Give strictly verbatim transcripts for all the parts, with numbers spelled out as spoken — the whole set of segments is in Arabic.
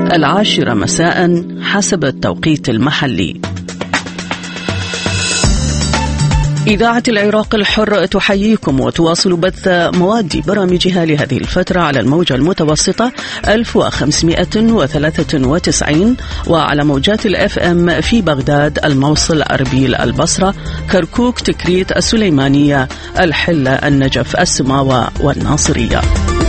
العاشرة مساء حسب التوقيت المحلي. إذاعة العراق الحر تحييكم وتواصل بث مواد برامجها لهذه الفترة على الموجة المتوسطة ألف وخمسمائة وثلاثة وتسعين وعلى موجات الأف أم في بغداد، الموصل، أربيل، البصرة، كركوك، تكريت، السليمانية، الحلة، النجف، السماوة والناصرية.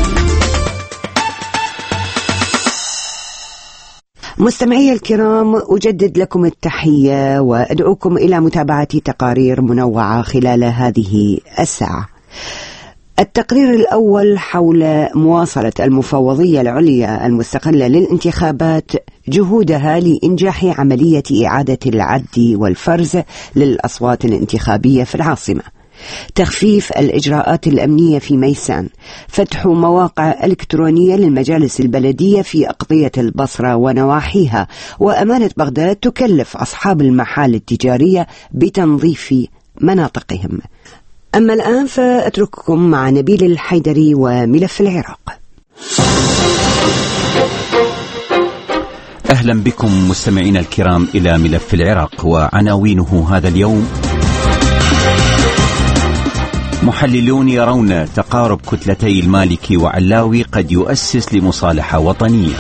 مستمعي الكرام، أجدد لكم التحية وأدعوكم إلى متابعة تقارير منوعة خلال هذه الساعة. التقرير الأول حول مواصلة المفوضية العليا المستقلة للانتخابات جهودها لإنجاح عملية إعادة العد والفرز للأصوات الانتخابية في العاصمة، تخفيف الإجراءات الأمنية في ميسان، فتح مواقع إلكترونية للمجالس البلدية في أقضية البصرة ونواحيها، وأمانة بغداد تكلف أصحاب المحال التجارية بتنظيف مناطقهم. أما الآن فأترككم مع نبيل الحيدري وملف العراق. أهلا بكم مستمعين الكرام إلى ملف العراق، وعناوينه هذا اليوم: محللون يرون تقارب كتلتي المالكي وعلاوي قد يؤسس لمصالحة وطنية.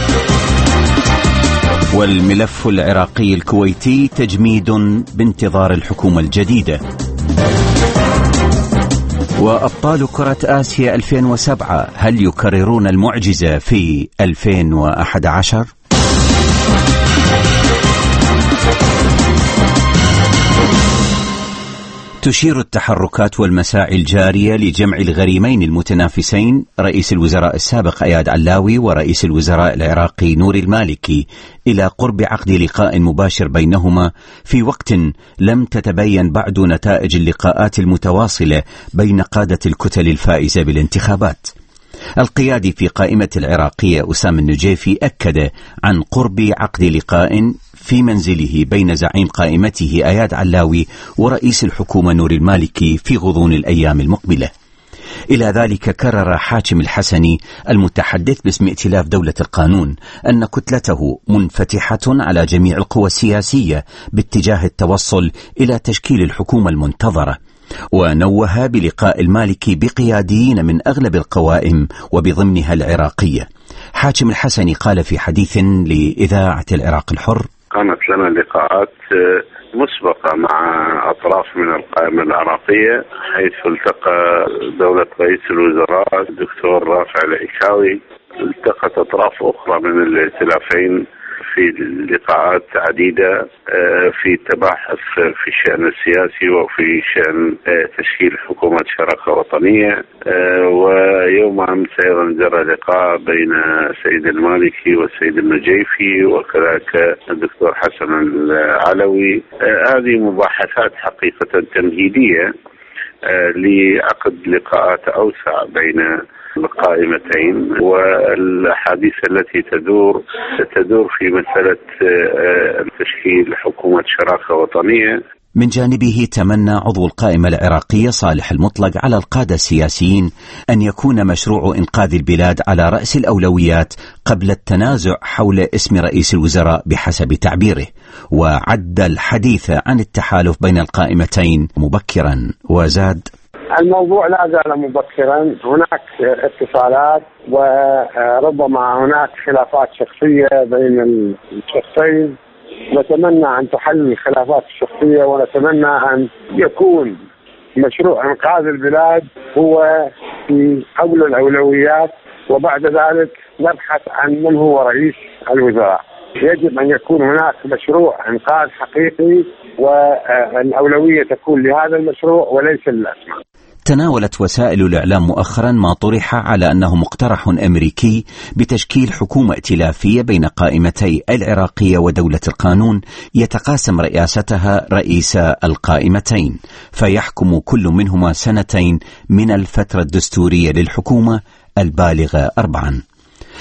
والملف العراقي الكويتي تجميد بانتظار الحكومة الجديدة. وأبطال كرة آسيا ألفين وسبعة هل يكررون المعجزة في ألفين وأحد عشر؟ تشير التحركات والمساعي الجارية لجمع الغريمين المتنافسين رئيس الوزراء السابق أياد علاوي ورئيس الوزراء العراقي نور المالكي إلى قرب عقد لقاء مباشر بينهما في وقت لم تتبين بعد نتائج اللقاءات المتواصلة بين قادة الكتل الفائزة بالانتخابات. القيادي في قائمة العراقية أسامة النجيفي أكد عن قرب عقد لقاء في منزله بين زعيم قائمته أياد علاوي ورئيس الحكومة نور المالكي في غضون الأيام المقبلة. إلى ذلك كرر حاتم الحسني المتحدث باسم ائتلاف دولة القانون أن كتلته منفتحة على جميع القوى السياسية باتجاه التوصل إلى تشكيل الحكومة المنتظرة، ونوه بلقاء المالكي بقياديين من أغلب القوائم وبضمنها العراقية. حاتم الحسني قال في حديث لإذاعة العراق الحر: كانت لنا لقاءات مسبقة مع أطراف من القائمة العراقية، حيث التقى دولة رئيس الوزراء الدكتور رافع العكاوي، التقت أطراف أخرى من الائتلافين في لقاءات عديدة في تباحث في الشأن السياسي وفي شأن تشكيل حكومة شراكة وطنية. ويوم أمس أيضا جرى لقاء بين السيد المالكي والسيد النجيفي وكذلك الدكتور حسن العلوي. هذه مباحثات حقيقة تمهيدية لعقد لقاءات أوسع بين القائمتين، والحديث التي تدور تدور في مسألة تشكيل حكومة شراكة وطنية. من جانبه تمنى عضو القائمة العراقية صالح المطلق على القادة السياسيين أن يكون مشروع إنقاذ البلاد على رأس الأولويات قبل التنازع حول اسم رئيس الوزراء بحسب تعبيره، وعد الحديث عن التحالف بين القائمتين مبكرا. وزاد: الموضوع لا زال مبكرا، هناك اتصالات وربما هناك خلافات شخصية بين الشخصين، نتمنى أن تحل الخلافات الشخصية ونتمنى أن يكون مشروع إنقاذ البلاد هو في أول الأولويات، وبعد ذلك نبحث عن من هو رئيس الوزراء. يجب أن يكون هناك مشروع إنقاذ حقيقي والأولوية تكون لهذا المشروع وليس للأسماء. تناولت وسائل الإعلام مؤخرا ما طرح على أنه مقترح أمريكي بتشكيل حكومة ائتلافية بين قائمتي العراقية ودولة القانون يتقاسم رئاستها رئيس القائمتين، فيحكم كل منهما سنتين من الفترة الدستورية للحكومة البالغة أربعا.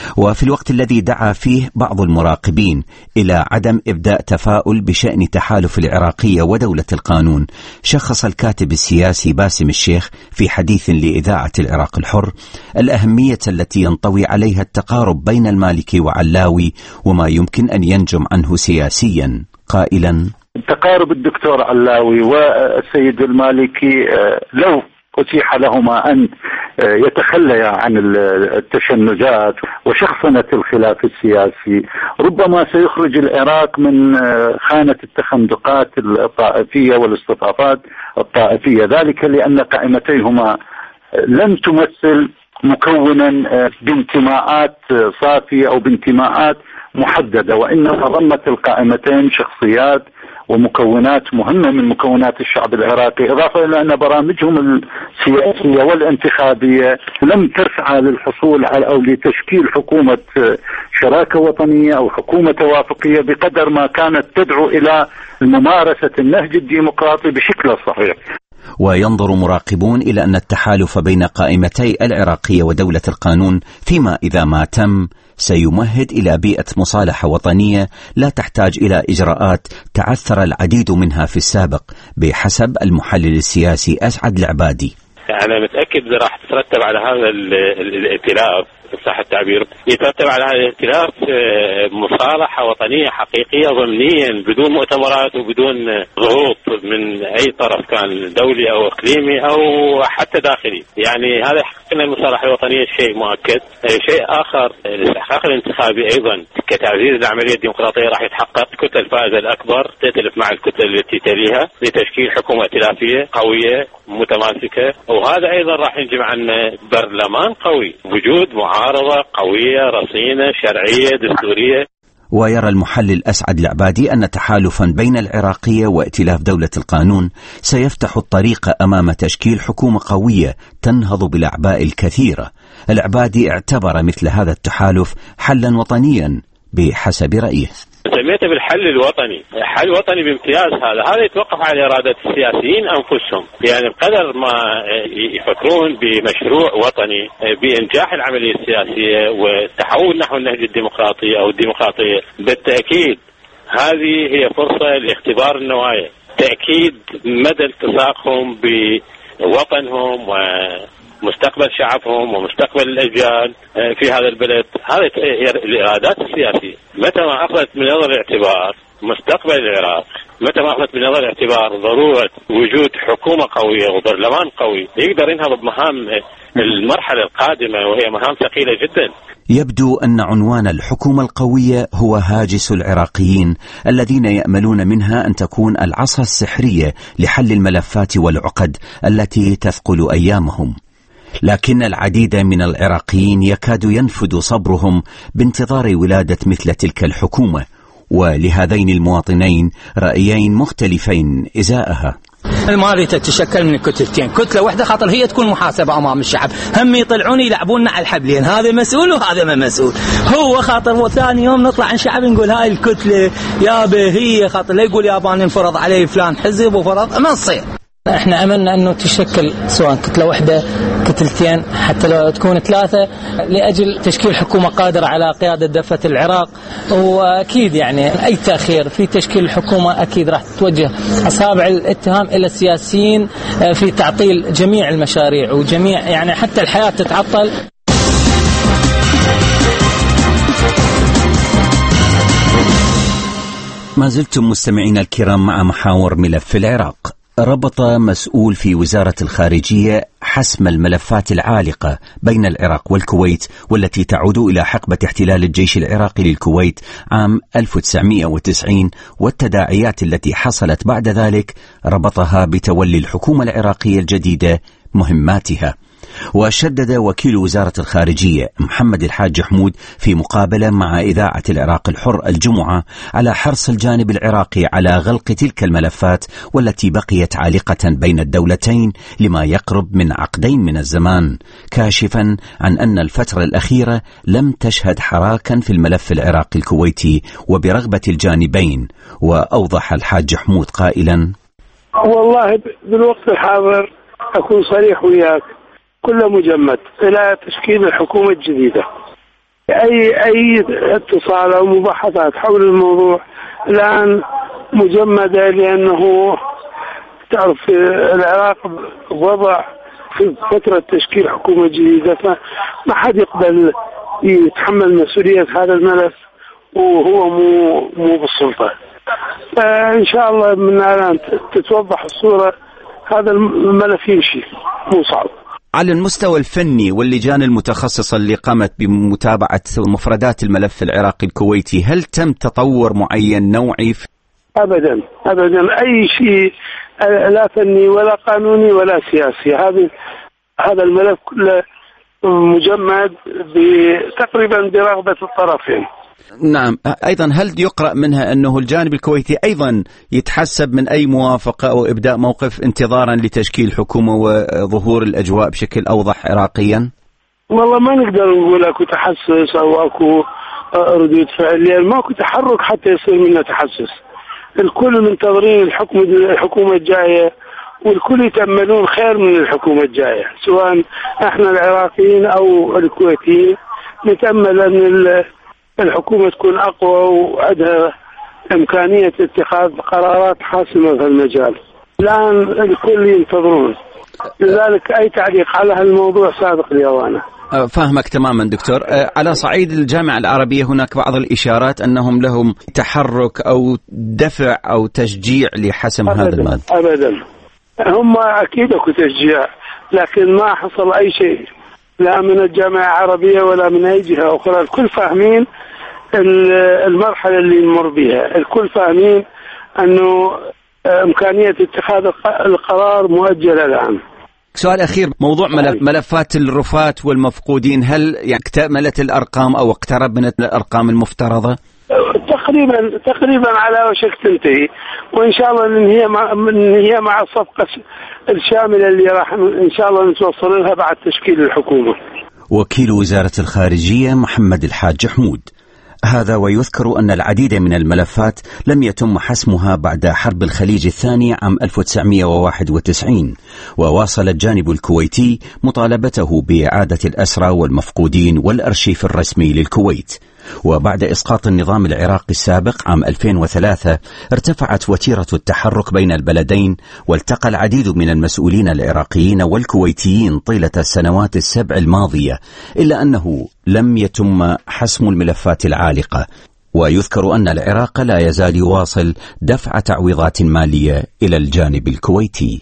وفي الوقت الذي دعا فيه بعض المراقبين إلى عدم إبداء تفاؤل بشأن تحالف العراقية ودولة القانون، شخص الكاتب السياسي باسم الشيخ في حديث لإذاعة العراق الحر الأهمية التي ينطوي عليها التقارب بين المالكي وعلاوي وما يمكن أن ينجم عنه سياسيا، قائلا: تقارب الدكتور علاوي والسيد المالكي لو أتيح لهما أن يتخليا عن التشنجات وشخصنة الخلاف السياسي ربما سيخرج العراق من خانة التخندقات الطائفية والاصطفافات الطائفية، ذلك لأن قائمتيهما لن تمثل مكونا بانتماءات صافية أو بانتماءات محددة، وإنما ضمت القائمتين شخصيات ومكونات مهمة من مكونات الشعب العراقي، إضافة إلى أن برامجهم السياسية والانتخابية لم تسعى للحصول على أو لتشكيل حكومة شراكة وطنية أو حكومة توافقية بقدر ما كانت تدعو إلى ممارسة النهج الديمقراطي بشكل صحيح. وينظر مراقبون إلى أن التحالف بين قائمتي العراقية ودولة القانون فيما إذا ما تم سيمهد إلى بيئة مصالحة وطنية لا تحتاج إلى إجراءات تعثر العديد منها في السابق بحسب المحلل السياسي أسعد العبادي. أنا متأكد راح تترتب على هذا الائتلاف صح التعبير يترتب على هذا الائتلاف مصالحة وطنية حقيقية ضمنيا بدون مؤتمرات وبدون ضغوط من أي طرف كان دولي أو إقليمي أو حتى داخلي. يعني هذا حقنا المصالحة الوطنية شيء مؤكد. شيء آخر الاستحقاق الانتخابي أيضا كتعزيز العملية الديمقراطية راح يتحقق. الكتلة الفائزة الأكبر تتلف مع الكتلة التي تليها لتشكيل حكومة ائتلافية قوية متماسكة، وهذا أيضا راح ينجم عن برلمان قوي وجود معارضة قوية رصينة شرعية دستورية. ويرى المحلل أسعد العبادي أن تحالفا بين العراقية وائتلاف دولة القانون سيفتح الطريق أمام تشكيل حكومة قوية تنهض بالأعباء الكثيرة. العبادي اعتبر مثل هذا التحالف حلا وطنيا بحسب رأيه. سميته بالحل الوطني، حل وطني بامتياز. هذا هذا يتوقف على إرادة السياسيين أنفسهم، يعني بقدر ما يفكرون بمشروع وطني بإنجاح العملية السياسية والتحول نحو النهج الديمقراطي أو الديمقراطية، بالتأكيد هذه هي فرصة لاختبار النوايا، تأكيد مدى التصاقهم بوطنهم ومستقبل شعبهم ومستقبل الأجيال في هذا البلد. هذه الإرادات السياسية متى ما أخذت من نظر الاعتبار مستقبل العراق، متى ما أخذت من نظر الاعتبار ضرورة وجود حكومة قوية وبرلمان قوي يقدر ينهض بمهام المرحلة القادمة وهي مهام ثقيلة جدا. يبدو أن عنوان الحكومة القوية هو هاجس العراقيين الذين يأملون منها أن تكون العصا السحرية لحل الملفات والعقد التي تثقل أيامهم. لكن العديد من العراقيين يكاد ينفد صبرهم بانتظار ولادة مثل تلك الحكومة، ولهذين المواطنين رأيين مختلفين إزاءها. المالية تتشكل من كتلتين، كتلة واحدة خاطر هي تكون محاسبة أمام الشعب، هم يطلعون يلعبوننا على الحبلين، هذا مسؤول وهذا ما مسؤول. هو خاطر ثاني يوم نطلع عن شعب نقول هاي الكتلة يابا هي خاطر لا يقول يابان انفرض عليه فلان حزب وفرض ما تصير. احنا املنا انه تشكل سواء كتله واحده كتلتين حتى لو تكون ثلاثه لاجل تشكيل حكومه قادره على قياده دفه العراق. واكيد يعني اي تاخير في تشكيل الحكومه اكيد راح توجه اصابع الاتهام الى السياسيين في تعطيل جميع المشاريع وجميع يعني حتى الحياه تتعطل. ما زلتم مستمعين الكرام مع محاور ملف العراق. ربط مسؤول في وزارة الخارجية حسم الملفات العالقة بين العراق والكويت والتي تعود إلى حقبة احتلال الجيش العراقي للكويت عام ألف وتسعمئة وتسعين والتداعيات التي حصلت بعد ذلك، ربطها بتولي الحكومة العراقية الجديدة مهماتها. وشدد وكيل وزارة الخارجية محمد الحاج حمود في مقابلة مع إذاعة العراق الحر الجمعة على حرص الجانب العراقي على غلق تلك الملفات والتي بقيت عالقة بين الدولتين لما يقرب من عقدين من الزمان، كاشفا عن أن الفترة الأخيرة لم تشهد حراكا في الملف العراقي الكويتي وبرغبة الجانبين. وأوضح الحاج حمود قائلا: والله بالوقت الحاضر أكون صريح وياك، كله مجمد إلى تشكيل الحكومة الجديدة. أي أي اتصال أو مباحثات حول الموضوع الآن مجمدة، لأنه تعرف العراق وضع في فترة تشكيل حكومة جديدة، فما حد يقبل يتحمل مسؤولية هذا الملف وهو مو مو بالسلطة. فإن شاء الله من الآن تتوضح الصورة، هذا الملف يمشي مو صعب. على المستوى الفني واللجان المتخصصة اللي قامت بمتابعة مفردات الملف العراقي الكويتي، هل تم تطور معين نوعي؟ أبدا أبدا، أي شيء لا فني ولا قانوني ولا سياسي. هذا هذا الملف كله مجمد تقريبا برغبة الطرفين. نعم. أيضا هل يقرأ منها أنه الجانب الكويتي أيضا يتحسب من أي موافقة أو إبداء موقف انتظارا لتشكيل حكومة وظهور الأجواء بشكل أوضح عراقيا؟ والله ما نقدر نقول أكو تحسس أو أكو ردود فعل، لأن ماكو تحرك حتى يصير منه تحسس. الكل منتظرين الحكم الحكومة الجاية، والكل يتأملون خير من الحكومة الجاية، سواء احنا العراقيين أو الكويتيين نتأمل أن الحكومة تكون أقوى وعندها إمكانية اتخاذ قرارات حاسمة في المجال. الآن الكل ينتظرون، لذلك أي تعليق على هالموضوع سابق لأوانه. فاهمك تماما دكتور. على صعيد الجامعة العربية هناك بعض الإشارات أنهم لهم تحرك أو دفع أو تشجيع لحسم أبداً هذا المادة. أبدا، هم أكيد أكو تشجيع، لكن ما حصل أي شيء لا من الجامعة العربية ولا من أي جهة أخرى. الكل فاهمين المرحلة اللي نمر بها، الكل فاهمين أنه إمكانية اتخاذ القرار مؤجلة الآن. سؤال أخير، موضوع ملف ملفات الرفاة والمفقودين، هل يعني اكتملت الأرقام أو اقترب من الأرقام المفترضة؟ تقريبا تقريبا على وشك تنتهي، وإن شاء الله ننهي مع ننهي مع الصفقة الشاملة اللي راح إن شاء الله نتوصل لها بعد تشكيل الحكومة. وكيل وزارة الخارجية محمد الحاج حمود. هذا ويذكر أن العديد من الملفات لم يتم حسمها بعد حرب الخليج الثاني عام ألف وتسعمئة وواحد وتسعين، وواصل الجانب الكويتي مطالبته بإعادة الأسرى والمفقودين والأرشيف الرسمي للكويت. وبعد إسقاط النظام العراقي السابق عام ألفين وثلاثة ارتفعت وتيرة التحرك بين البلدين، والتقى العديد من المسؤولين العراقيين والكويتيين طيلة السنوات السبع الماضية، إلا أنه لم يتم حسم الملفات العالقة. ويذكر أن العراق لا يزال يواصل دفع تعويضات مالية إلى الجانب الكويتي.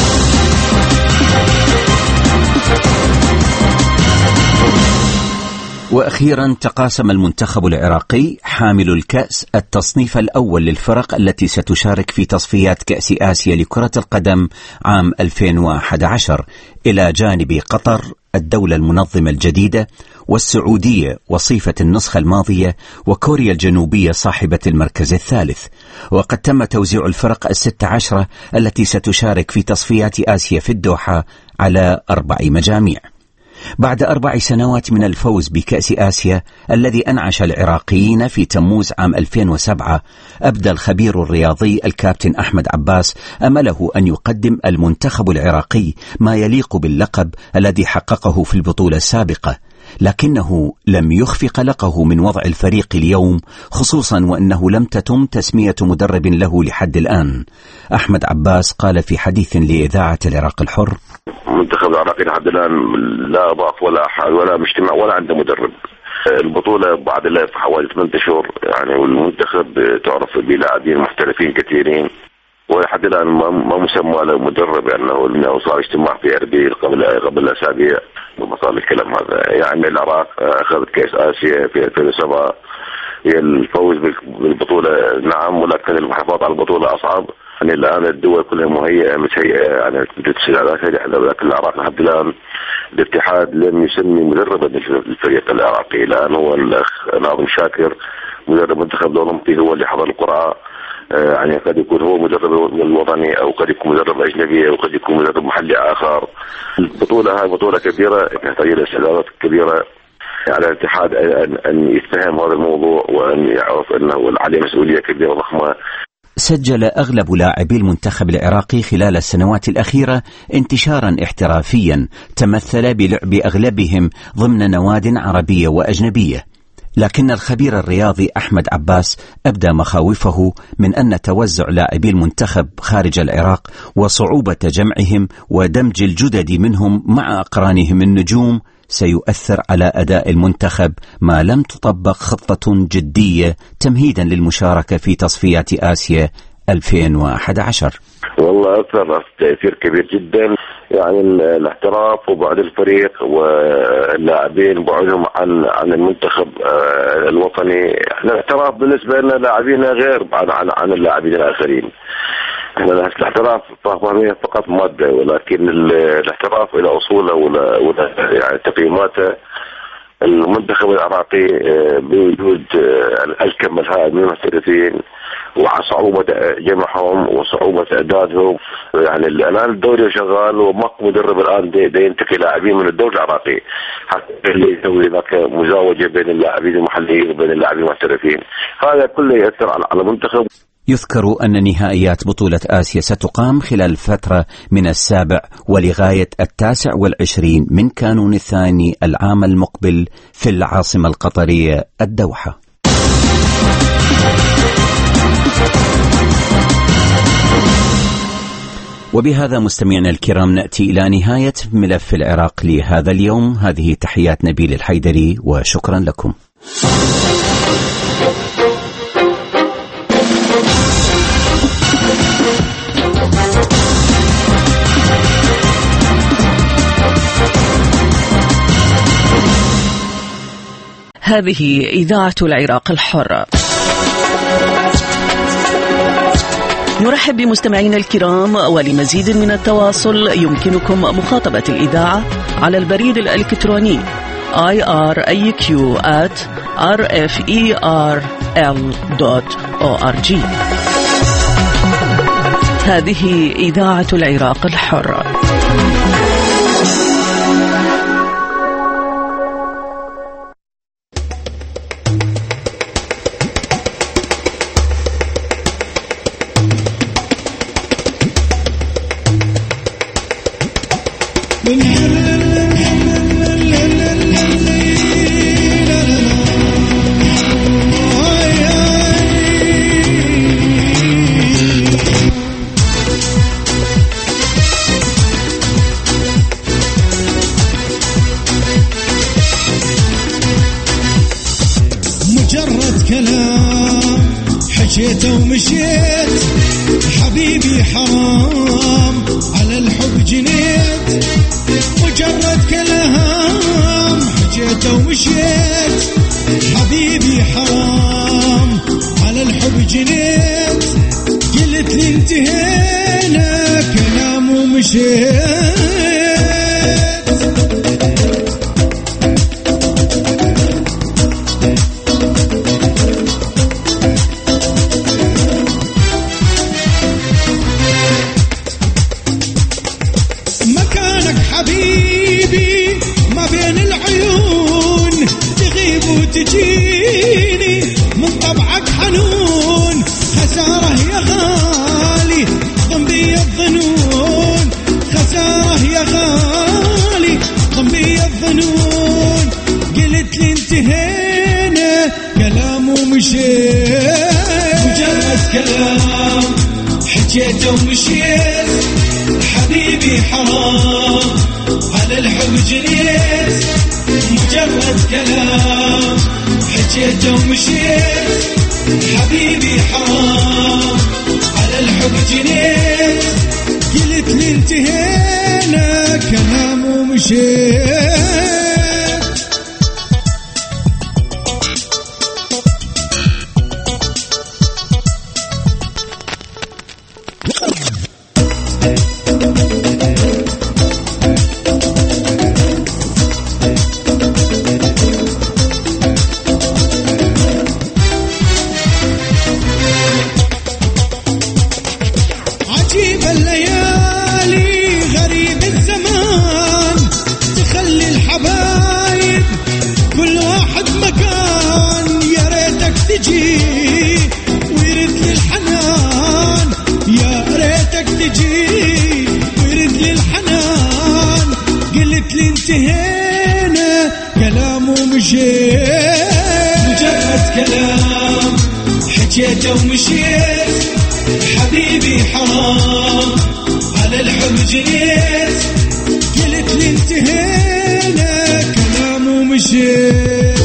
وأخيرا، تقاسم المنتخب العراقي حامل الكأس التصنيف الأول للفرق التي ستشارك في تصفيات كأس آسيا لكرة القدم عام ألفين وأحد عشر إلى جانب قطر الدولة المنظمة الجديدة، والسعودية وصيفة النسخة الماضية، وكوريا الجنوبية صاحبة المركز الثالث. وقد تم توزيع الفرق الست عشرة التي ستشارك في تصفيات آسيا في الدوحة على أربع مجاميع. بعد أربع سنوات من الفوز بكأس آسيا الذي أنعش العراقيين في تموز عام ألفين وسبعة، أبدى الخبير الرياضي الكابتن أحمد عباس أمله أن يقدم المنتخب العراقي ما يليق باللقب الذي حققه في البطولة السابقة، لكنه لم يخف قلقه من وضع الفريق اليوم، خصوصا وأنه لم تتم تسمية مدرب له لحد الآن. أحمد عباس قال في حديث لإذاعة العراق الحر: المنتخب العراقي لحد الآن لا أضاف ولا أحد ولا مجتمع ولا عنده مدرب. البطولة بعد لها في حوالي ثمانية أشهر يعني، والمنتخب تعرف بلاعبين محترفين كثيرين، ولحد الآن ما مسمى له مدرب، لأنه يعني صار اجتماع في أربيل قبل قبل أسابيع وصار الكلام هذا. يعني العراق أخذت كأس آسيا في ألفين وسبعة، هي الفوز بالبطولة نعم، ولكن المحافظة على البطولة أصعب. يعني الآن الدول كلها مهيئة متهيئة يعني لكن العراق لحد الآن الاتحاد لم يسمي مدربا للفريق العراقي. الآن هو الأخ ناظم شاكر مدرب منتخب الأولمبي هو اللي حضر القرعة، يعني قد يكون هو مدرب الوطني أو قد يكون مدرب أجنبي أو قد يكون مدرب محلي آخر. البطولة هاي بطولة كبيرة تحتاج إلى استعدادات كبيرة على الاتحاد أن يتفهم هذا الموضوع وأن يعرف أنه عليه مسؤولية كبيرة ضخمة. سجل أغلب لاعبي المنتخب العراقي خلال السنوات الأخيرة انتشارا احترافيا تمثل بلعب أغلبهم ضمن نواد عربية وأجنبية. لكن الخبير الرياضي أحمد عباس أبدى مخاوفه من أن توزع لاعبي المنتخب خارج العراق وصعوبة جمعهم ودمج الجدد منهم مع أقرانهم النجوم سيؤثر على أداء المنتخب ما لم تطبق خطة جدية تمهيدا للمشاركة في تصفيات آسيا ألفين وأحد عشر. والله أثر تأثير كبير جدا، يعني الاحتراف وبعد الفريق واللاعبين بعدهم عن عن المنتخب الوطني. الاحتراف بالنسبة لنا لاعبينا غير عن عن, عن اللاعبين الآخرين. احنا الاحتراف فهمية فقط مادة، ولكن الاحتراف إلى أصوله ولا يعني تقييماته. المنتخب العراقي بوجود الكم الهائل من المحترفين وصعوبة جمعهم وصعوبة إعدادهم، يعني الآن الدوري شغال وماكو مدرب الآن دي ينتقي لاعبين من الدوري العراقي حتى اللي يسوي ذاك مزاوجة بين اللاعبين المحليين وبين اللاعبين المحترفين. هذا كله يأثر على المنتخب. يذكر أن نهائيات بطولة آسيا ستقام خلال الفترة من السابع ولغاية التاسع والعشرين من كانون الثاني العام المقبل في العاصمة القطرية الدوحة. وبهذا مستمعنا الكرام نأتي إلى نهاية ملف العراق لهذا اليوم. هذه تحيات نبيل الحيدري وشكرا لكم. هذه إذاعة العراق الحر. نرحب بمستمعينا الكرام، ولمزيد من التواصل يمكنكم مخاطبة الإذاعة على البريد الإلكتروني آي آر إيه كيو آت آر إف إي آر إل دوت أو آر جي. هذه إذاعة العراق الحر. مجرد كلام حكيته ومشيت، حبيبي حرام على الحب جنيت. مجرد كلام حكيته ومشيت، حبيبي حرام على الحب جنيت. قلت لي انتهينا كلام ومشيت. تجيني من طبعك حنون، خسارة يا غالي ضمبي الظنون. خسارة يا غالي ضمبي الظنون. قلت لي انتهينا كلام ومشيت. مجرد كلام حكيته ومشيت، حبيبي حرام على الحب جنيت. مجرد كلام حكيته ومشيت، حبيبي حرام على الحب جنيت. قلت لي انتهينا كلام ومشيت. الليالي غريب الزمان تخلي الحبايب كلام حكيته ومشيت حبيبي حرام على الحب جنيت قلت لي انتهينا كلام ومشيت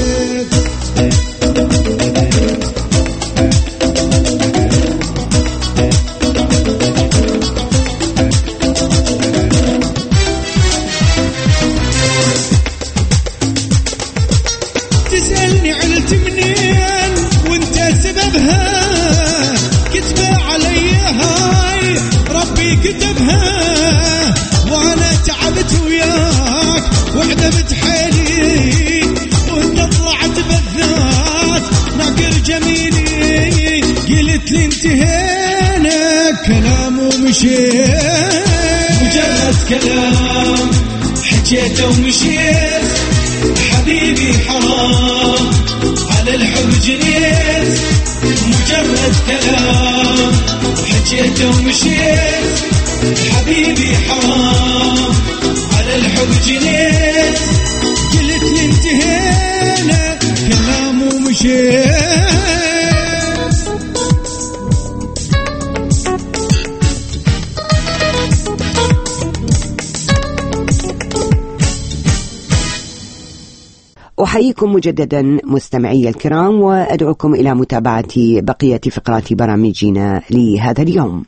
تسألني علت منين وانت سببها كتبة علي هاي ربي كتبها وانا تعبت وياك وعدمت حيلي وانت طلعت بالذات ناقر جميلي قلت لي انتهينا كلام ومشيت مجرد كلام حكيته ومشيت حبيبي حرام على الحب جنيت مجرد كلام حكيته ومشيت حبيبي حرام على الحب جنيت قلت لي انتهينا كلام ومشيت أحييكم مجددا مستمعي الكرام وأدعوكم إلى متابعة بقية فقرات برامجنا لهذا اليوم.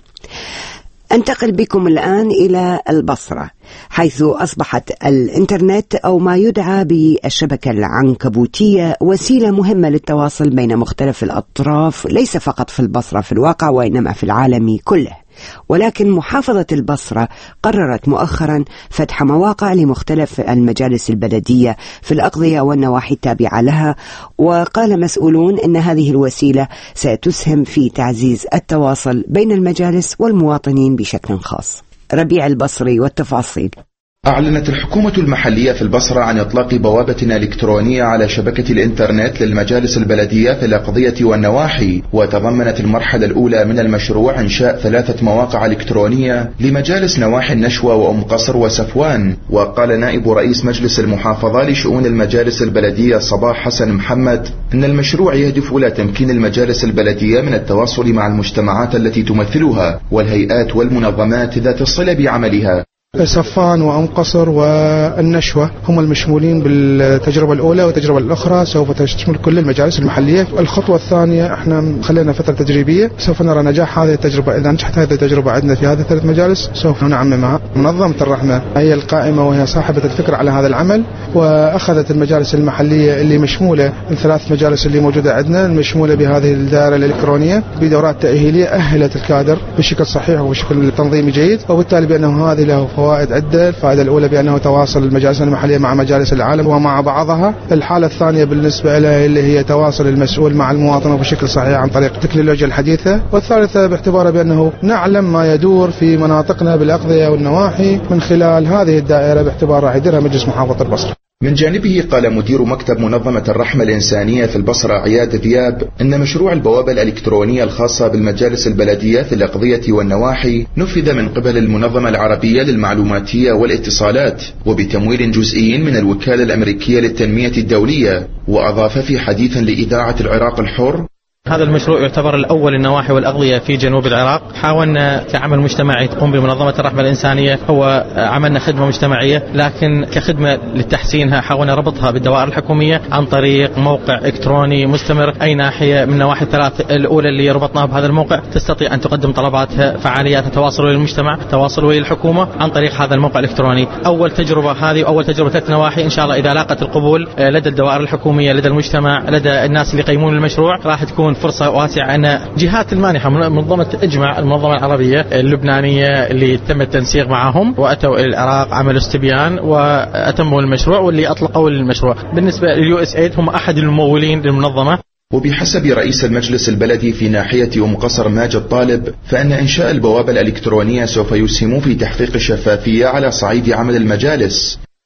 أنتقل بكم الآن إلى البصرة، حيث أصبحت الإنترنت أو ما يدعى بالشبكة العنكبوتية وسيلة مهمة للتواصل بين مختلف الأطراف، ليس فقط في البصرة في الواقع وإنما في العالم كله. ولكن محافظة البصرة قررت مؤخرا فتح مواقع لمختلف المجالس البلدية في الأقضية والنواحي التابعة لها، وقال مسؤولون إن هذه الوسيلة ستسهم في تعزيز التواصل بين المجالس والمواطنين بشكل خاص. ربيع البصري والتفاصيل. أعلنت الحكومة المحلية في البصرة عن إطلاق بوابة إلكترونية على شبكة الإنترنت للمجالس البلدية في الأقضية والنواحي، وتضمنت المرحلة الأولى من المشروع إنشاء ثلاثة مواقع إلكترونية لمجالس نواحي النشوة وأم قصر وسفوان. وقال نائب رئيس مجلس المحافظة لشؤون المجالس البلدية صباح حسن محمد إن المشروع يهدف إلى تمكين المجالس البلدية من التواصل مع المجتمعات التي تمثلها والهيئات والمنظمات ذات الصلة بعملها. سفان وأم قصر والنشوة هم المشمولين بالتجربة الأولى، والتجربة الأخرى سوف تشمل كل المجالس المحلية. الخطوة الثانية احنا خلينا فترة تجريبية، سوف نرى نجاح هذه التجربة. إذا نجحت هذه التجربة عندنا في هذه الثلاث مجالس سوف نعممها. منظمة الرحمة هي القائمة وهي صاحبة الفكرة على هذا العمل، وأخذت المجالس المحلية اللي مشمولة من ثلاث مجالس اللي موجودة عندنا المشمولة بهذه الدائرة الإلكترونية بدورات تأهيلية أهلت الكادر بشكل صحيح وبشكل تنظيمي جيد، وبالتالي بأنه هذه له فوائد عدة. الفائدة الأولى بأنه تواصل المجالس المحلية مع مجالس العالم ومع بعضها. الحالة الثانية بالنسبة لها اللي هي تواصل المسؤول مع المواطن بشكل صحيح عن طريق التكنولوجيا الحديثة. والثالثة باعتباره بأنه نعلم ما يدور في مناطقنا بالأقضية والنواحي من خلال هذه الدائرة باعتبارها يديرها مجلس محافظة البصرة. من جانبه قال مدير مكتب منظمة الرحمة الإنسانية في البصرة عياد ذياب إن مشروع البوابة الإلكترونية الخاصة بالمجالس البلدية في الأقضية والنواحي نفذ من قبل المنظمة العربية للمعلوماتية والاتصالات وبتمويل جزئي من الوكالة الأمريكية للتنمية الدولية. وأضاف في حديث لإذاعة العراق الحر: هذا المشروع يعتبر الأول النواحي والأقضية في جنوب العراق. حاولنا كعمل مجتمعي تقوم بمنظمة الرحمة الإنسانية، هو عملنا خدمة مجتمعية، لكن كخدمة لتحسينها حاولنا ربطها بالدوائر الحكومية عن طريق موقع إلكتروني مستمر. أي ناحية من النواحي الثلاث الأولى اللي ربطناها بهذا الموقع تستطيع أن تقدم طلباتها، فعالياتها، تواصل ويا المجتمع، تواصل ويا الحكومة عن طريق هذا الموقع الإلكتروني. أول تجربة هذه، أول تجربة ثلاث نواحي، إن شاء الله إذا لاقت القبول لدى الدوائر الحكومية، لدى المجتمع، لدى الناس اللي يقيمون المشروع، راح تكون فرصة واسعة أن جهات المانحة، منظمة إجمع، المنظمة العربية اللبنانية اللي تم التنسيق معهم وأتوا إلى العراق عملوا استبيان وأتموا المشروع واللي أطلقوا المشروع. بالنسبة لليو اس ايد هم أحد الممولين للمنظمة. وبحسب رئيس المجلس البلدي في ناحية أم قصر ماجد طالب فإن إنشاء البوابة الإلكترونية سوف يسهم في تحقيق الشفافية على صعيد عمل المجالس.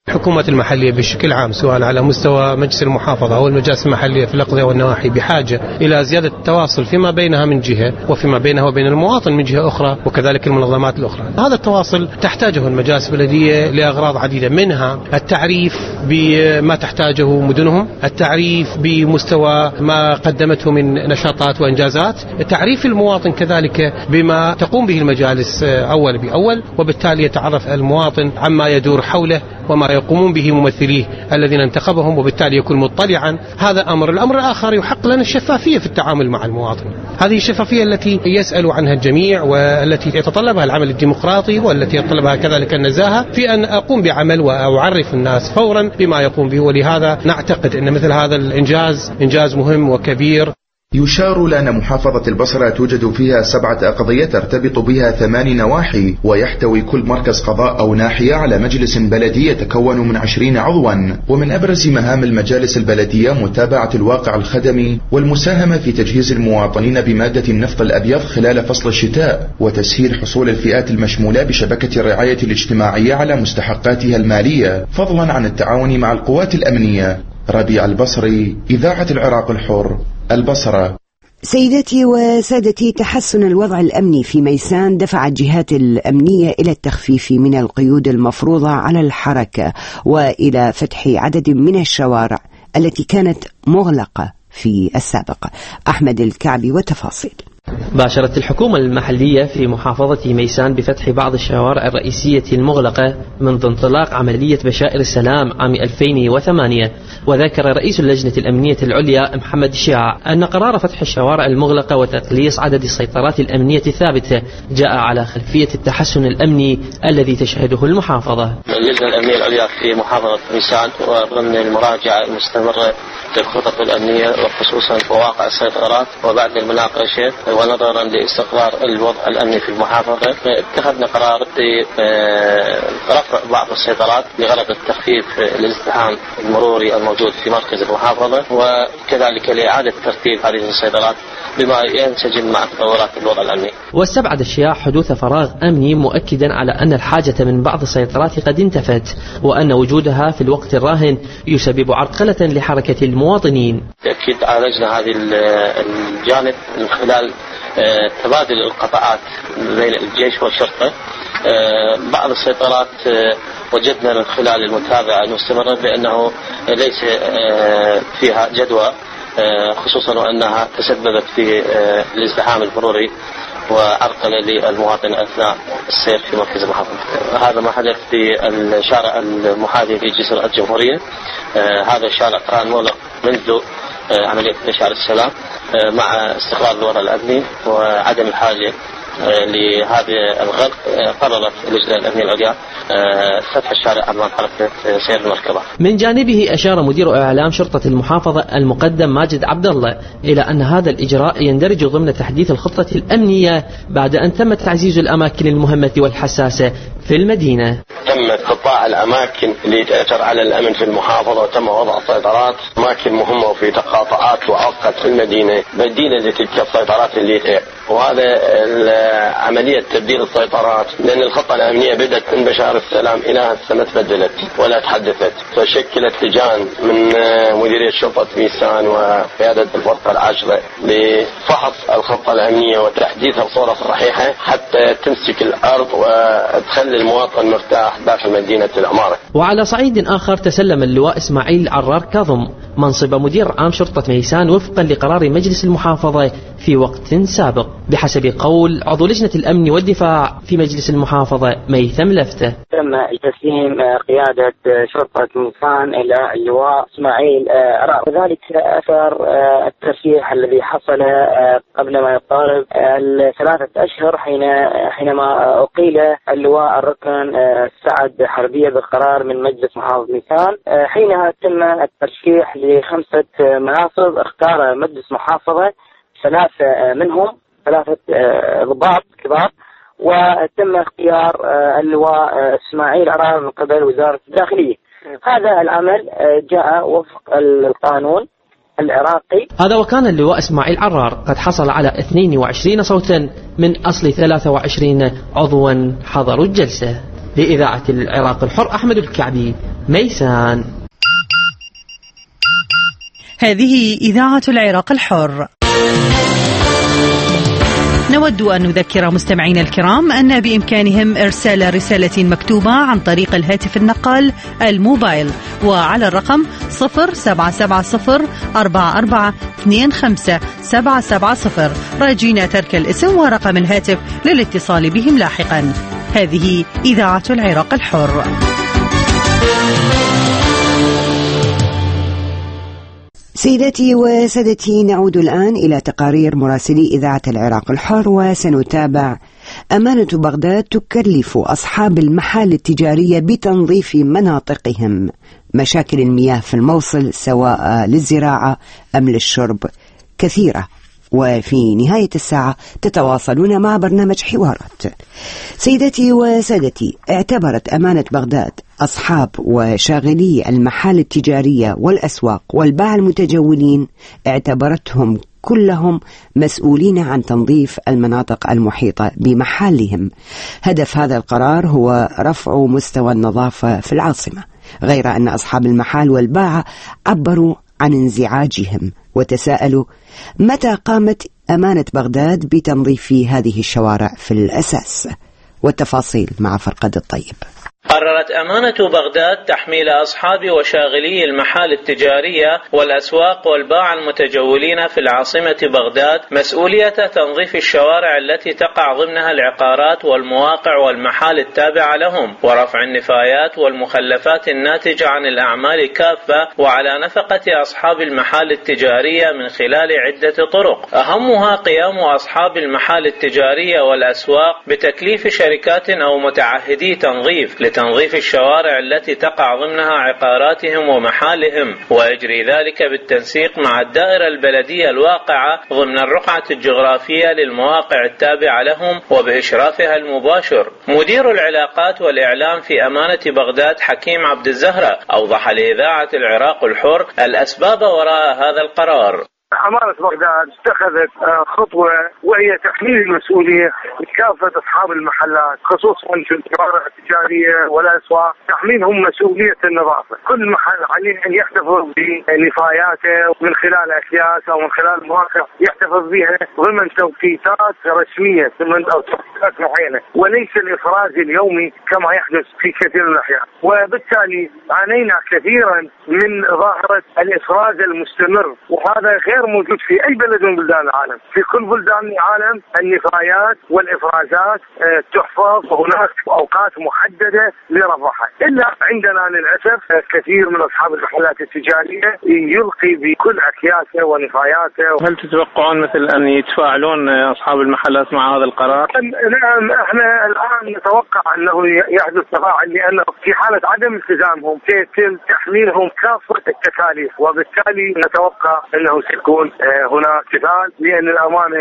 الحكومات المحلية بشكل عام سواء على مستوى مجلس المحافظة أو المجالس المحلية في الأقضية والنواحي بحاجة إلى زيادة التواصل فيما بينها من جهة وفيما بينها وبين المواطن من جهة أخرى، وكذلك المنظمات الأخرى. هذا التواصل تحتاجه المجالس البلدية لأغراض عديدة، منها التعريف بما تحتاجه مدنهم، التعريف بمستوى ما قدمته من نشاطات وإنجازات، تعريف المواطن كذلك بما تقوم به المجالس أول بأول، وبالتالي يتعرف المواطن عما يدور حوله وما يقومون به ممثليه الذين انتخبهم، وبالتالي يكون مطلعا. هذا أمر. الأمر الآخر يحقق لنا الشفافية في التعامل مع المواطن، هذه الشفافية التي يسأل عنها الجميع والتي يتطلبها العمل الديمقراطي والتي يتطلبها كذلك النزاهة في أن أقوم بعمل وأعرف الناس فورا بما يقوم به. ولهذا نعتقد أن مثل هذا الإنجاز إنجاز مهم وكبير. يشار لأن محافظة البصرة توجد فيها سبعة أقضية ترتبط بها ثمان نواحي، ويحتوي كل مركز قضاء أو ناحية على مجلس بلدي يتكون من عشرين عضوا. ومن أبرز مهام المجالس البلدية متابعة الواقع الخدمي والمساهمة في تجهيز المواطنين بمادة النفط الأبيض خلال فصل الشتاء، وتسهيل حصول الفئات المشمولة بشبكة الرعاية الاجتماعية على مستحقاتها المالية، فضلا عن التعاون مع القوات الأمنية. ربيع البصري، إذاعة العراق الحر، البصرة. سيداتي وسادتي، تحسن الوضع الأمني في ميسان دفع الجهات الأمنية إلى التخفيف من القيود المفروضة على الحركة وإلى فتح عدد من الشوارع التي كانت مغلقة في السابق. أحمد الكعبي وتفاصيل. باشرت الحكومة المحلية في محافظة ميسان بفتح بعض الشوارع الرئيسية المغلقة منذ انطلاق عملية بشائر السلام عام ألفين وثمانية. وذكر رئيس اللجنة الأمنية العليا محمد الشياع أن قرار فتح الشوارع المغلقة وتقليص عدد السيطرات الأمنية الثابتة جاء على خلفية التحسن الأمني الذي تشهده المحافظة. اللجنة الأمنية العليا في محافظة ميسان وضمن المراجعة المستمرة للخطط الأمنية وخصوصا مواقع السيطرات وبعد المناقشة ونظرا لاستقرار الوضع الأمني في المحافظة اتخذنا قرار برفع بعض السيطرات لغرض التخفيف الازدحام المروري الموجود في مركز المحافظة، وكذلك لإعادة ترتيب هذه السيطرات بما ينسجم مع تطورات الوضع الأمني. واستبعد الشياع حدوث فراغ أمني، مؤكدا على أن الحاجة من بعض السيطرات قد انتفت وأن وجودها في الوقت الراهن يسبب عرقلة لحركة المواطنين. أكيد عالجنا هذه الجانب من خلال تبادل القطاعات بين الجيش والشرطة. بعض السيطرات وجدنا من خلال المتابعة المستمرة بأنه ليس فيها جدوى، خصوصا وأنها تسببت في الازدحام المروري وعرقلة للمواطن أثناء السير في مركز المحافظة. هذا ما حدث في الشارع المحاذي في جسر الجمهورية. هذا الشارع كان مغلق منذ عملية بشائر السلام مع استقرار الوضع الأمني وعدم الحاجة لهذا الغلق. قررت اللجنة الأمنية العليا فتح الشارع أمام حركة سير المركبات. من جانبه أشار مدير إعلام شرطة المحافظة المقدم ماجد عبد الله إلى أن هذا الإجراء يندرج ضمن تحديث الخطة الأمنية بعد أن تم تعزيز الأماكن المهمة والحساسة في المدينة. تم قطاع الأماكن اللي تأثر على الأمن في المحافظة وتم وضع سيطرات أماكن مهمة وفي تقاطعات وعقد في المدينة بديلة لتلك السيطرات اللي تأثر. وهذا عملية تبديل السيطرات لأن الخطة الأمنية بدأت من بشائر السلام إلى هسه ما تبدلت ولا تحدثت، فشكلت لجان من مديرية شرطة ميسان وقيادة الفرقة العاشرة لفحص الخطة الأمنية وتحديثها بصورة صحيحة حتى تمسك الأرض وتخلي المواطن مرتاح داخل مدينة العمارة. وعلى صعيد آخر تسلم اللواء إسماعيل عرار كاظم منصب مدير عام شرطة ميسان وفقا لقرار مجلس المحافظة في وقت سابق، بحسب قول عضو لجنة الأمن والدفاع في مجلس المحافظة ميثم لفتة. تم تسليم قيادة شرطة ميسان إلى اللواء إسماعيل عرار، وذلك أثر الترشيح الذي حصل قبل ما يقارب ثلاثة أشهر حين حينما أقيل اللواء الركن سعد حربية بالقرار من مجلس محافظة ميسان. حينها تم الترشيح لخمسة مناصب، اختار مجلس محافظة ثلاثة منهم ثلاثة ضباط كبار، وتم اختيار اللواء إسماعيل عرار من قبل وزارة الداخلية. هذا العمل جاء وفق القانون العراقي. هذا وكان اللواء إسماعيل عرار قد حصل على اثنين وعشرين صوتا من أصل ثلاثة وعشرين عضوا حضروا الجلسة. لإذاعة العراق الحر، أحمد الكعبي، ميسان. هذه إذاعة العراق الحر. نود أن نذكر مستمعينا الكرام أن بإمكانهم إرسال رسالة مكتوبة عن طريق الهاتف النقال الموبايل وعلى الرقم صفر سبعة سبعة صفر أربعة أربعة اثنين خمسة سبعة سبعة صفر، راجين ترك الاسم ورقم الهاتف للاتصال بهم لاحقا. هذه إذاعة العراق الحر. سيدتي وسادتي، نعود الآن إلى تقارير مراسلي إذاعة العراق الحر، وسنتابع أمانة بغداد تكلف أصحاب المحال التجارية بتنظيف مناطقهم. مشاكل المياه في الموصل سواء للزراعة أم للشرب كثيرة، وفي نهاية الساعة تتواصلون مع برنامج حوارات. سيدتي وسادتي، اعتبرت أمانة بغداد أصحاب وشاغلي المحال التجارية والأسواق والباع المتجولين، اعتبرتهم كلهم مسؤولين عن تنظيف المناطق المحيطة بمحلهم. هدف هذا القرار هو رفع مستوى النظافة في العاصمة، غير أن أصحاب المحال والباعة عبروا عن انزعاجهم وتساءلوا متى قامت أمانة بغداد بتنظيف هذه الشوارع في الأساس. والتفاصيل مع فرقد الطيب. قررت أمانة بغداد تحميل أصحاب وشاغلي المحال التجارية والأسواق والباع المتجولين في العاصمة بغداد مسؤولية تنظيف الشوارع التي تقع ضمنها العقارات والمواقع والمحال التابعة لهم، ورفع النفايات والمخلفات الناتجة عن الأعمال كافة، وعلى نفقة أصحاب المحال التجارية من خلال عدة طرق، أهمها قيام أصحاب المحال التجارية والأسواق بتكليف شركات أو متعهدي تنظيف تنظيف الشوارع التي تقع ضمنها عقاراتهم ومحالهم، ويجري ذلك بالتنسيق مع الدائرة البلدية الواقعة ضمن الرقعة الجغرافية للمواقع التابعة لهم وبإشرافها المباشر. مدير العلاقات والإعلام في أمانة بغداد حكيم عبد الزهرة أوضح لإذاعة العراق الحر الأسباب وراء هذا القرار. أمانة بغداد اتخذت خطوة وهي تحميل المسؤولية لكافة أصحاب المحلات، خصوصا في الشوارع التجارية والأسواق، تحميلهم مسؤولية النظافة. كل محل عليه أن يحتفظ بنفاياته من خلال أكياس أو من خلال مواقع يحتفظ بها ضمن توقيتات رسمية ضمن أو توقيتات معينة، وليس الإفراز اليومي كما يحدث في كثير من الأحيان. وبالتالي عانينا كثيرا من ظاهرة الإفراز المستمر، وهذا غير موجود في أي بلد من بلدان العالم. في كل بلدان العالم النفايات والإفرازات تحفظ، وهناك أوقات محددة لرفعها، إلا عندنا للأسف كثير من أصحاب المحلات التجارية يلقي بكل أكياسه ونفاياته. هل تتوقعون مثل أن يتفاعلون أصحاب المحلات مع هذا القرار؟ نعم، احنا الآن نتوقع أنه يحدث تفاعل، لأنه في حالة عدم التزامهم سيتم تحميلهم كافة التكاليف، وبالتالي نتوقع أنه سيكون هناك جدال، لأن الأمانة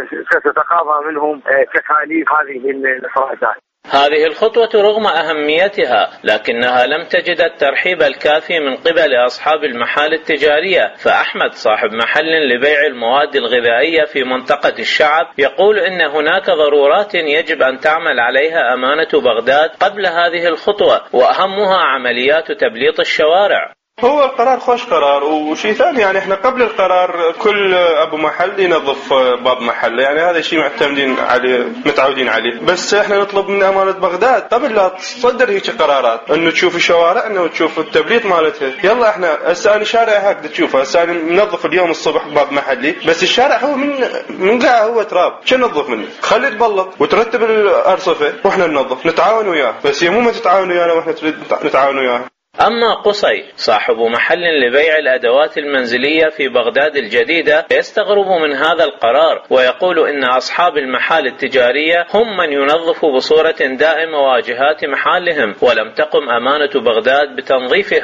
ستتقاضى منهم تكاليف هذه الإفرازات. هذه الخطوة رغم أهميتها لكنها لم تجد الترحيب الكافي من قبل أصحاب المحال التجارية. فأحمد صاحب محل لبيع المواد الغذائية في منطقة الشعب يقول إن هناك ضرورات يجب أن تعمل عليها أمانة بغداد قبل هذه الخطوة، وأهمها عمليات تبليط الشوارع. هو القرار خوش قرار، وشيء ثاني يعني احنا قبل القرار كل ابو محل ينظف باب محله، يعني هذا شيء معتمدين عليه متعودين عليه، بس احنا نطلب من امانة بغداد قبل لا تصدر هيك قرارات انه تشوف شوارعنا وتشوف التبليط مالتها. يلا احنا هسه انا شارع هكذا تشوفه، هسه انا منظف اليوم الصبح باب محلي، بس الشارع هو من من قاع هو تراب، شو ننظف منه؟ خلي تبلط وترتب الارصفه واحنا ننظف، نتعاون وياه، بس هي مو ما تتعاون ويانا واحنا نتعاون وياه. أما قصي صاحب محل لبيع الأدوات المنزلية في بغداد الجديدة يستغرب من هذا القرار، ويقول إن أصحاب المحال التجارية هم من ينظفوا بصورة دائمة واجهات محلهم، ولم تقم أمانة بغداد بتنظيفها.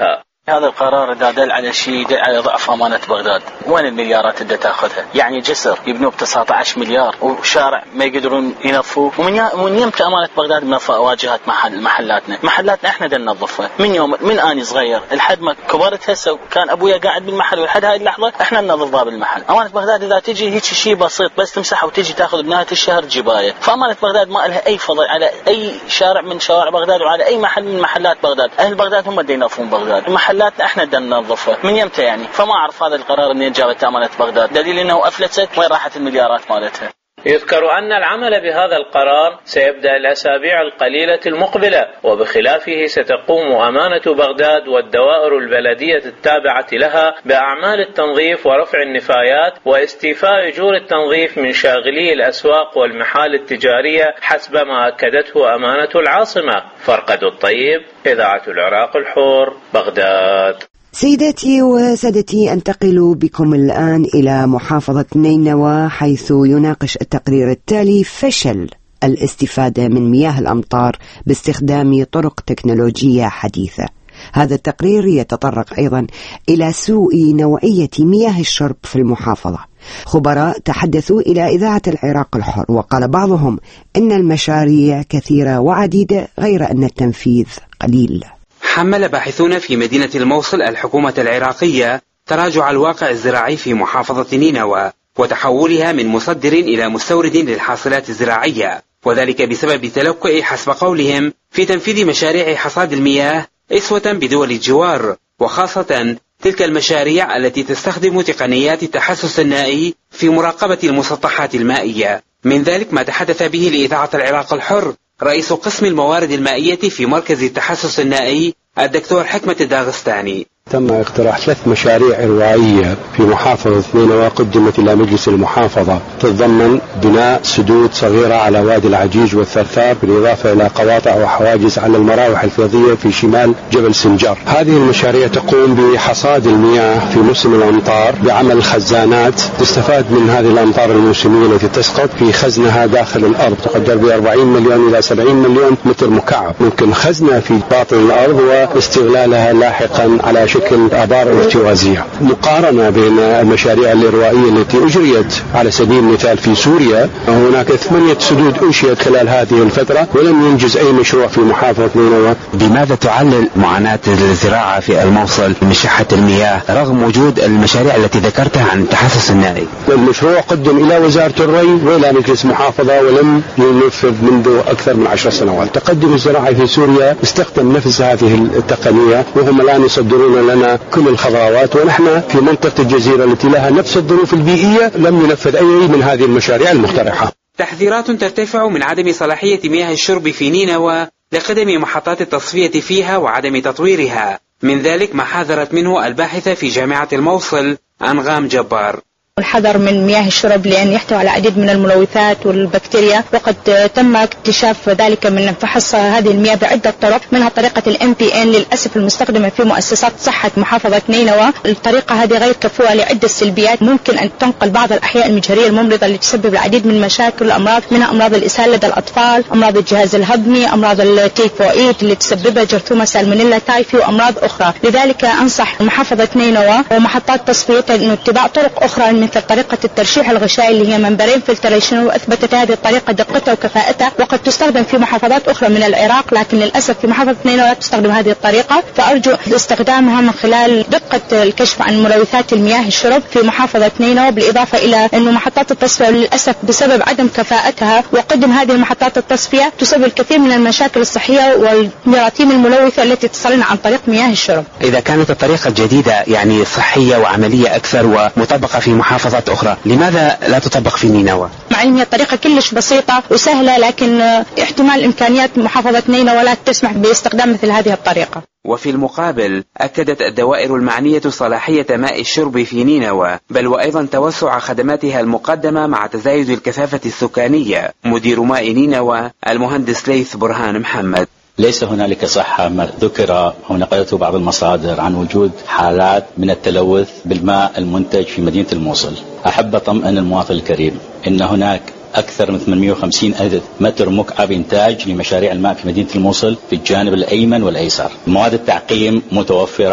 هذا القرار إذا دل على شيء يدل على ضعف أمانة بغداد. وين المليارات اللي تأخذها؟ يعني جسر يبنوه ب تسعة عشر مليار وشارع ما يقدرون ينظفوه. ومن يوم أمانة بغداد منظفة واجهات محل محلاتنا محلاتنا إحنا دل ننظفها من يوم من أني صغير لحد ما كبرت هسه كان أبويا قاعد بالمحل ولحد هاي اللحظة إحنا ننظف باب المحل. أمانة بغداد إذا تجي هيك شيء بسيط بس تمسحه وتجي تأخذ بنهاية الشهر جباية. فأمانة بغداد ما لها أي فضل على أي شارع من شوارع بغداد وعلى أي محل من محلات بغداد. أهل بغداد هم اللي ينظفون بغداد. محلاتنا إحنا دل ننظفها من يمتى يعني. فما أعرف هذا القرار منين جابت أمانة بغداد. دليل أنه أفلست وين راحت المليارات مالتها. يذكر أن العمل بهذا القرار سيبدأ الأسابيع القليلة المقبلة، وبخلافه ستقوم أمانة بغداد والدوائر البلدية التابعة لها بأعمال التنظيف ورفع النفايات واستيفاء أجور التنظيف من شاغلي الأسواق والمحال التجارية حسب ما أكدته أمانة العاصمة. فرقد الطيب، إذاعة العراق الحر، بغداد. سيداتي وسادتي، أنتقل بكم الآن إلى محافظة نينوى، حيث يناقش التقرير التالي فشل الاستفادة من مياه الأمطار باستخدام طرق تكنولوجية حديثة. هذا التقرير يتطرق أيضا إلى سوء نوعية مياه الشرب في المحافظة. خبراء تحدثوا إلى إذاعة العراق الحر، وقال بعضهم إن المشاريع كثيرة وعديدة غير أن التنفيذ قليل. حمل باحثون في مدينة الموصل الحكومة العراقية تراجع الواقع الزراعي في محافظة نينوى وتحولها من مصدر إلى مستورد للحاصلات الزراعية، وذلك بسبب تلكؤ حسب قولهم في تنفيذ مشاريع حصاد المياه إسوة بدول الجوار، وخاصة تلك المشاريع التي تستخدم تقنيات التحسس النائي في مراقبة المسطحات المائية. من ذلك ما تحدث به لإذاعة العراق الحر رئيس قسم الموارد المائية في مركز التحسس النائي الدكتور حكمة الداغستاني. تم اقتراح ثلاث مشاريع روائية في محافظة نينوى قدمت إلى مجلس المحافظة، تتضمن بناء سدود صغيرة على وادي العجيج والثرثار، بالإضافة إلى قواطع وحواجز على المراوح الفيضية في شمال جبل سنجار. هذه المشاريع تقوم بحصاد المياه في موسم الأمطار بعمل خزانات تستفاد من هذه الأمطار الموسمية التي تسقط في خزنها داخل الأرض تقدر ب أربعين مليون إلى سبعين مليون متر مكعب، ممكن خزنها في باطن الأرض واستغلالها لاحقا على شكل آبار ارتوازية. مقارنة بين المشاريع الإروائية التي أجريت على سبيل المثال في سوريا، هناك ثمانية سدود أنشئت خلال هذه الفترة ولم ينجز أي مشروع في محافظة نينوى. بماذا تعلل معاناة الزراعة في الموصل من شحة المياه رغم وجود المشاريع التي ذكرتها عن التحسس النائي؟ المشروع قدم إلى وزارة الري وإلى مجلس محافظة ولم ينفذ منذ أكثر من عشر سنوات. تقدم الزراعي في سوريا استخدم نفس هذه التقنية وهم الآن يصدرون لنا كل الخضروات، ونحن في منطقة الجزيرة التي لها نفس الظروف البيئية لم ينفذ أي من هذه المشاريع المقترحة. تحذيرات ترتفع من عدم صلاحية مياه الشرب في نينوى لقدم محطات التصفية فيها وعدم تطويرها، من ذلك ما حذرت منه الباحثة في جامعة الموصل أنغام جبار. الحذر من مياه الشرب لأن يحتوي على العديد من الملوثات والبكتيريا، وقد تم اكتشاف ذلك من فحص هذه المياه بعدة طرق، منها طريقة الام بي ان للأسف المستخدمة في مؤسسات صحة محافظة نينوى. الطريقة هذه غير كفؤة لعدة سلبيات، ممكن أن تنقل بعض الأحياء المجهرية الممرضة اللي تسبب العديد من مشاكل الأمراض، منها أمراض الإسهال لدى الأطفال، أمراض الجهاز الهضمي، أمراض التيفوئيد اللي تسببها جرثومة سالمونيلا تايفي وأمراض أخرى. لذلك أنصح محافظة نينوى ومحطات تصفيتها أن اتباع طرق أخرى مثل طريقة الترشيح الغشائي اللي هي ممبرين فلتريشن، وأثبتت هذه الطريقة دقتها وكفاءتها، وقد تستخدم في محافظات أخرى من العراق، لكن للأسف في محافظة نينوى لا تستخدم هذه الطريقة، فأرجو استخدامها من خلال دقة الكشف عن ملوثات المياه الشرب في محافظة نينوى، بالإضافة إلى أنه محطات التصفية للأسف بسبب عدم كفاءتها وقدم هذه المحطات التصفية تسبب الكثير من المشاكل الصحية والجراثيم الملوثة التي تصلنا عن طريق مياه الشرب. إذا كانت الطريقة الجديدة يعني صحية وعملية أكثر ومطبقة في محافظات أخرى، لماذا لا تطبق في نينوى؟ مع أن هي الطريقة كلش بسيطة وسهلة، لكن احتمال إمكانيات محافظة نينوى لا تسمح باستخدام مثل هذه الطريقة. وفي المقابل أكدت الدوائر المعنية صلاحية ماء الشرب في نينوى، بل وأيضا توسع خدماتها المقدمة مع تزايد الكثافة السكانية. مدير ماء نينوى المهندس ليث برهان محمد: ليس هنالك صحة ما ذكر أو نقلته بعض المصادر عن وجود حالات من التلوث بالماء المنتج في مدينة الموصل. أحب أطمئن المواطن الكريم إن هناك أكثر من ثمانمئة وخمسين ألف متر مكعب إنتاج لمشاريع الماء في مدينة الموصل في الجانب الأيمن والأيسر. مواد التعقيم متوفرة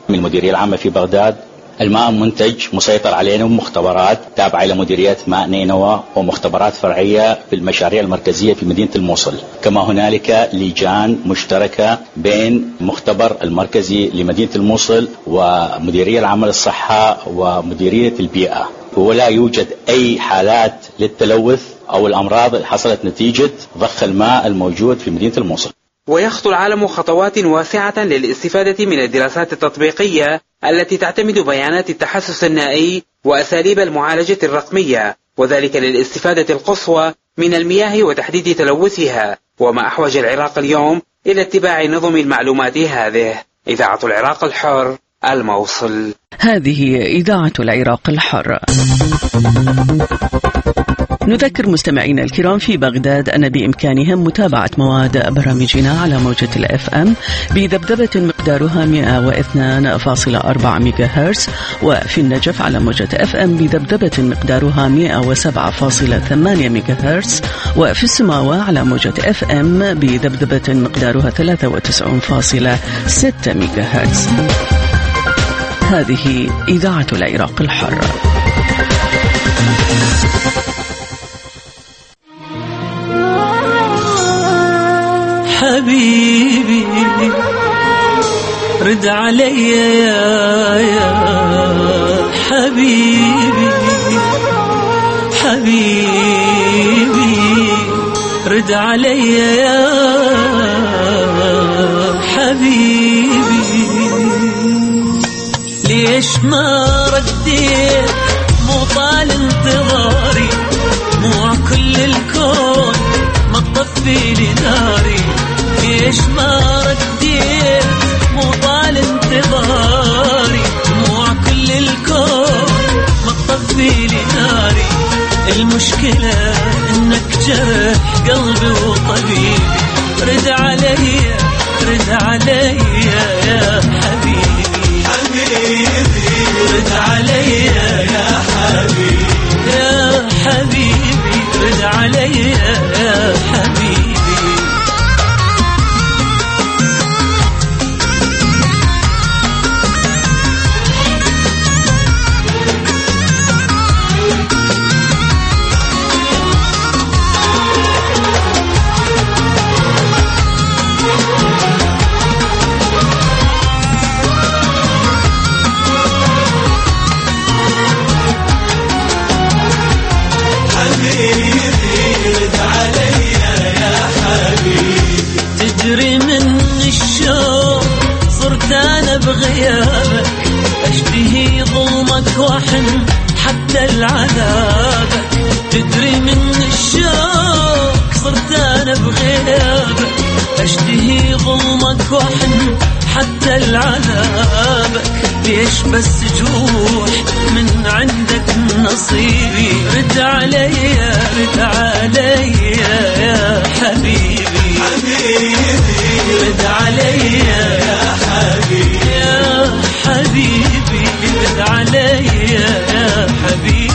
من المديرية العامة في بغداد. الماء منتج مسيطر علينا بمختبرات تابعة إلى مديرية ماء نينوى ومختبرات فرعية في المشاريع المركزية في مدينة الموصل، كما هنالك لجان مشتركة بين مختبر المركزي لمدينة الموصل ومديرية العامة للصحة ومديرية البيئة، ولا يوجد أي حالات للتلوث أو الأمراض اللي حصلت نتيجة ضخ الماء الموجود في مدينة الموصل. ويخطو العالم خطوات واسعة للاستفادة من الدراسات التطبيقية التي تعتمد بيانات التحسس النائي وأساليب المعالجة الرقمية، وذلك للاستفادة القصوى من المياه وتحديد تلوثها، وما أحوج العراق اليوم إلى اتباع نظم المعلومات هذه. إذاعة العراق الحر، الموصل. هذه إذاعة العراق الحر. نذكر مستمعينا الكرام في بغداد أن بإمكانهم متابعة مواد برامجنا على موجة الإف أم بذبذبة مقدارها مئة واثنين فاصلة أربعة ميجا هرتز، وفي النجف على موجة إف أم بذبذبة مقدارها مئة وسبعة فاصلة ثمانية ميجا هرتز، وفي السماوة على موجة إف أم بذبذبة مقدارها ثلاثة وتسعين فاصلة ستة ميجا هرتز. هذه إذاعة العراق الحر. حبيبي رد علي يا يا حبيبي، حبيبي رد علي يا حبيبي، ليش ما رديت مو طال انتظاري، مو كل الكون ما تطفي لي ناري، ليش ما رديت مو طال انتظاري، مو كل الكون ما تطفي لي ناري، المشكلة انك جرح قلبي وطبيبي، رد علي رد علي يا حبيبي، حبيبي رد علي يا حبيبي، يا حبيبي رد علي يا حبيبي. تجري من الشوق صرت أنا بغيابك، أشتهي ظلمك وحن حتى العذابك، تدري من الشوق صرت أنا بغيابك، أشتهي ظلمك وحن حتى العذابك، ليش بس جروح من عندك نصيبي، رد علي رد علي يا حبيبي، حبيبي رد علي يا حبيبي، يا حبيبي رد علي يا حبيبي.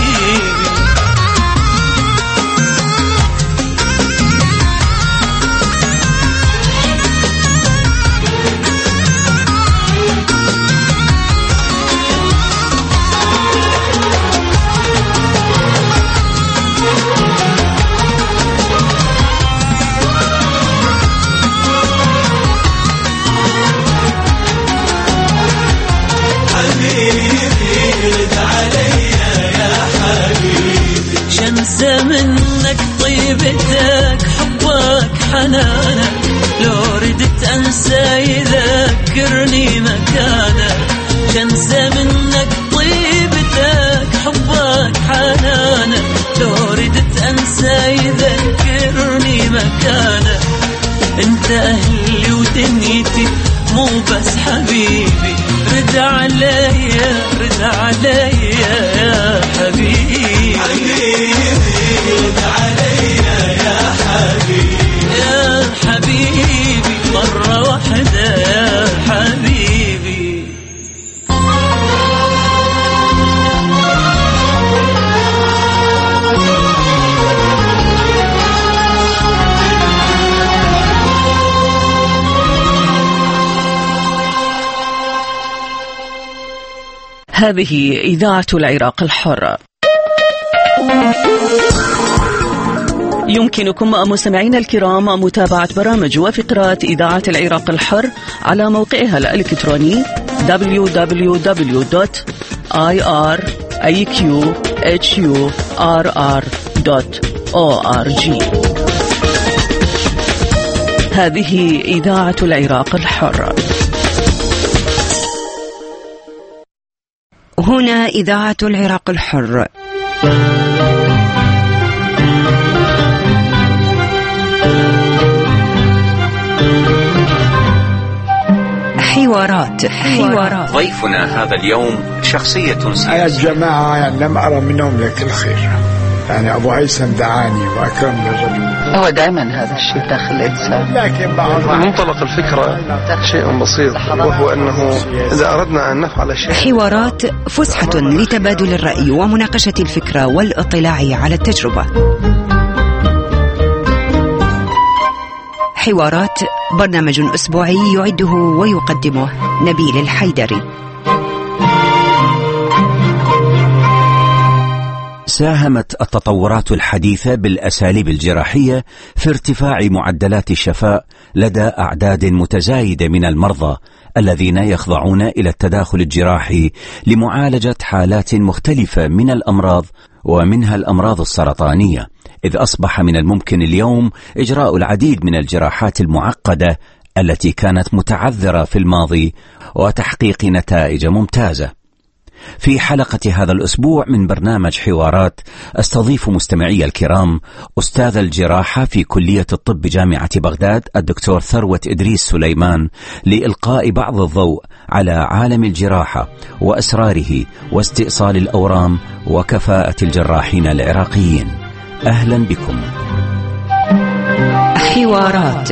شنسى منك طيبتك حبك حنانك، لو ردت أنسى يذكرني مكانك، شنسى منك طيبتك حبك حنانك، لو ردت أنسى يذكرني مكانك، انت أهلي ودنيتي مو بس حبيبي، رد علي رد علي يا حبيبي، حبيبي رد علي يا حبيبي، يا حبيبي مرة واحدة يا حبيبي. هذه إذاعة العراق الحر. يمكنكم مستمعينا الكرام متابعة برامج وفقرات إذاعة العراق الحر على موقعها الإلكتروني دبليو دبليو دبليو دوت آي آر إيه كيو إتش يو آر آر دوت أو آر جي. هذه إذاعة العراق الحر. هنا إذاعة العراق الحر. حوارات حوارات ضيفنا هذا اليوم شخصية سياسية. يا جماعة يعني لم أرى منهم لك الخير، يعني أبو هيثم دعاني وأكرمني الرجل. هو دائما هذا الشيء داخل الإنسان، لكن بعض منطلق الفكرة شيء بسيط، وهو أنه إذا أردنا أن نفعل شيء. حوارات فسحة لتبادل الرأي ومناقشة الفكرة والاطلاع على التجربة. حوارات برنامج أسبوعي يعده ويقدمه نبيل الحيدري. ساهمت التطورات الحديثة بالأساليب الجراحية في ارتفاع معدلات الشفاء لدى أعداد متزايدة من المرضى الذين يخضعون إلى التداخل الجراحي لمعالجة حالات مختلفة من الأمراض ومنها الأمراض السرطانية، إذ أصبح من الممكن اليوم إجراء العديد من الجراحات المعقدة التي كانت متعذرة في الماضي وتحقيق نتائج ممتازة. في حلقة هذا الأسبوع من برنامج حوارات استضيف مستمعي الكرام أستاذ الجراحة في كلية الطب بجامعة بغداد الدكتور ثروت إدريس سليمان لإلقاء بعض الضوء على عالم الجراحة وأسراره واستئصال الأورام وكفاءة الجراحين العراقيين. أهلا بكم. حوارات.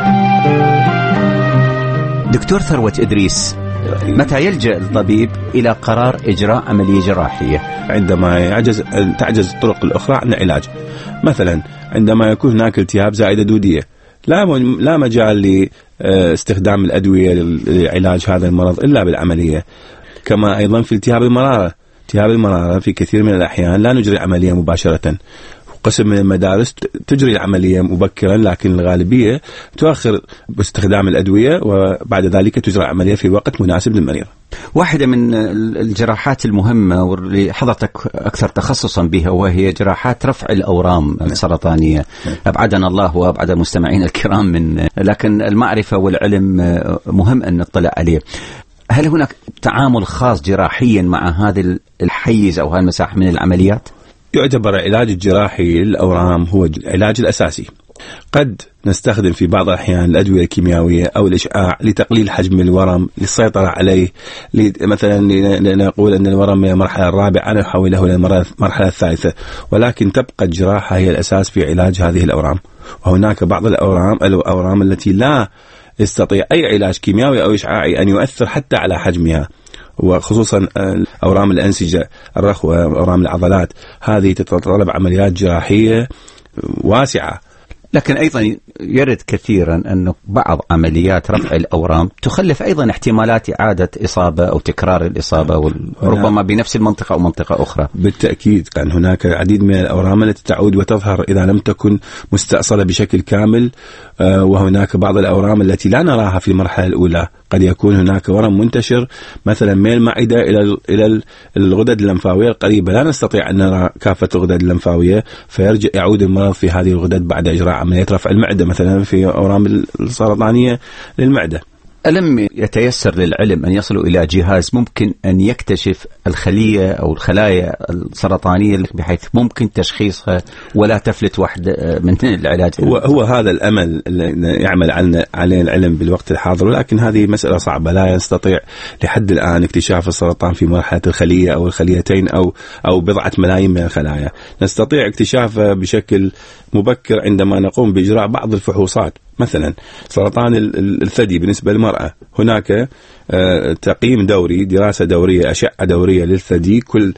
دكتور ثروت إدريس، متى يلجأ الطبيب إلى قرار إجراء عملية جراحية؟ عندما يعجز تعجز الطرق الأخرى عن العلاج. مثلا عندما يكون هناك التهاب زائدة دودية، لا لا مجال لاستخدام الأدوية لعلاج هذا المرض إلا بالعملية. كما أيضا في التهاب المرارة، التهاب المرارة في كثير من الأحيان لا نجري عملية مباشرة. قسم من المدارس تجري العملية مبكرا، لكن الغالبية تؤخر باستخدام الأدوية وبعد ذلك تجرى عملية في وقت مناسب للمريض. واحدة من الجراحات المهمة واللي حضرتك أكثر تخصصا بها وهي جراحات رفع الأورام السرطانية. أبعدنا الله وأبعد المستمعين الكرام من، لكن المعرفة والعلم مهم أن نطلع عليه. هل هناك تعامل خاص جراحيا مع هذا الحيز أو هذه المساحة من العمليات؟ يعتبر العلاج الجراحي للأورام هو العلاج الأساسي. قد نستخدم في بعض الأحيان الأدوية الكيميائية أو الإشعاع لتقليل حجم الورم، للسيطرة عليه، مثلا نقول أن الورم من المرحلة الرابعة نحوله إلى المرحلة الثالثة، ولكن تبقى الجراحة هي الأساس في علاج هذه الأورام. وهناك بعض الأورام الأورام التي لا يستطيع أي علاج كيميائي أو إشعاعي أن يؤثر حتى على حجمها، وخصوصا أورام الأنسجة الرخوة، أورام العضلات، هذه تتطلب عمليات جراحية واسعة. لكن أيضا يرد كثيرا أن بعض عمليات رفع الأورام تخلف أيضا احتمالات إعادة إصابة أو تكرار الإصابة، وربما بنفس المنطقة أو منطقة أخرى. بالتأكيد كان هناك العديد من الأورام التي تعود وتظهر إذا لم تكن مستأصلة بشكل كامل، وهناك بعض الأورام التي لا نراها في المرحلة الأولى. قد يكون هناك ورم منتشر مثلا من المعدة إلى إلى الغدد اللمفاوية القريبة، لا نستطيع أن نرى كافة الغدد اللمفاوية، فيرجع يعود المرض في هذه الغدد بعد إجراء عملية رفع المعدة مثلا في أورام السرطانية للمعدة. ألم يتيسر للعلم أن يصلوا إلى جهاز ممكن أن يكتشف الخلية أو الخلايا السرطانية بحيث ممكن تشخيصها ولا تفلت واحدة من العلاج؟ هو, هو هذا الأمل اللي يعمل عليه العلم بالوقت الحاضر، ولكن هذه مسألة صعبة. لا يستطيع لحد الآن اكتشاف السرطان في مرحلة الخلية أو الخليتين أو أو بضعة ملايين من الخلايا. نستطيع اكتشافه بشكل مبكر عندما نقوم بإجراء بعض الفحوصات، مثلا سرطان الثدي بالنسبة للمرأة هناك تقييم دوري، دراسة دورية، أشعة دورية للثدي كل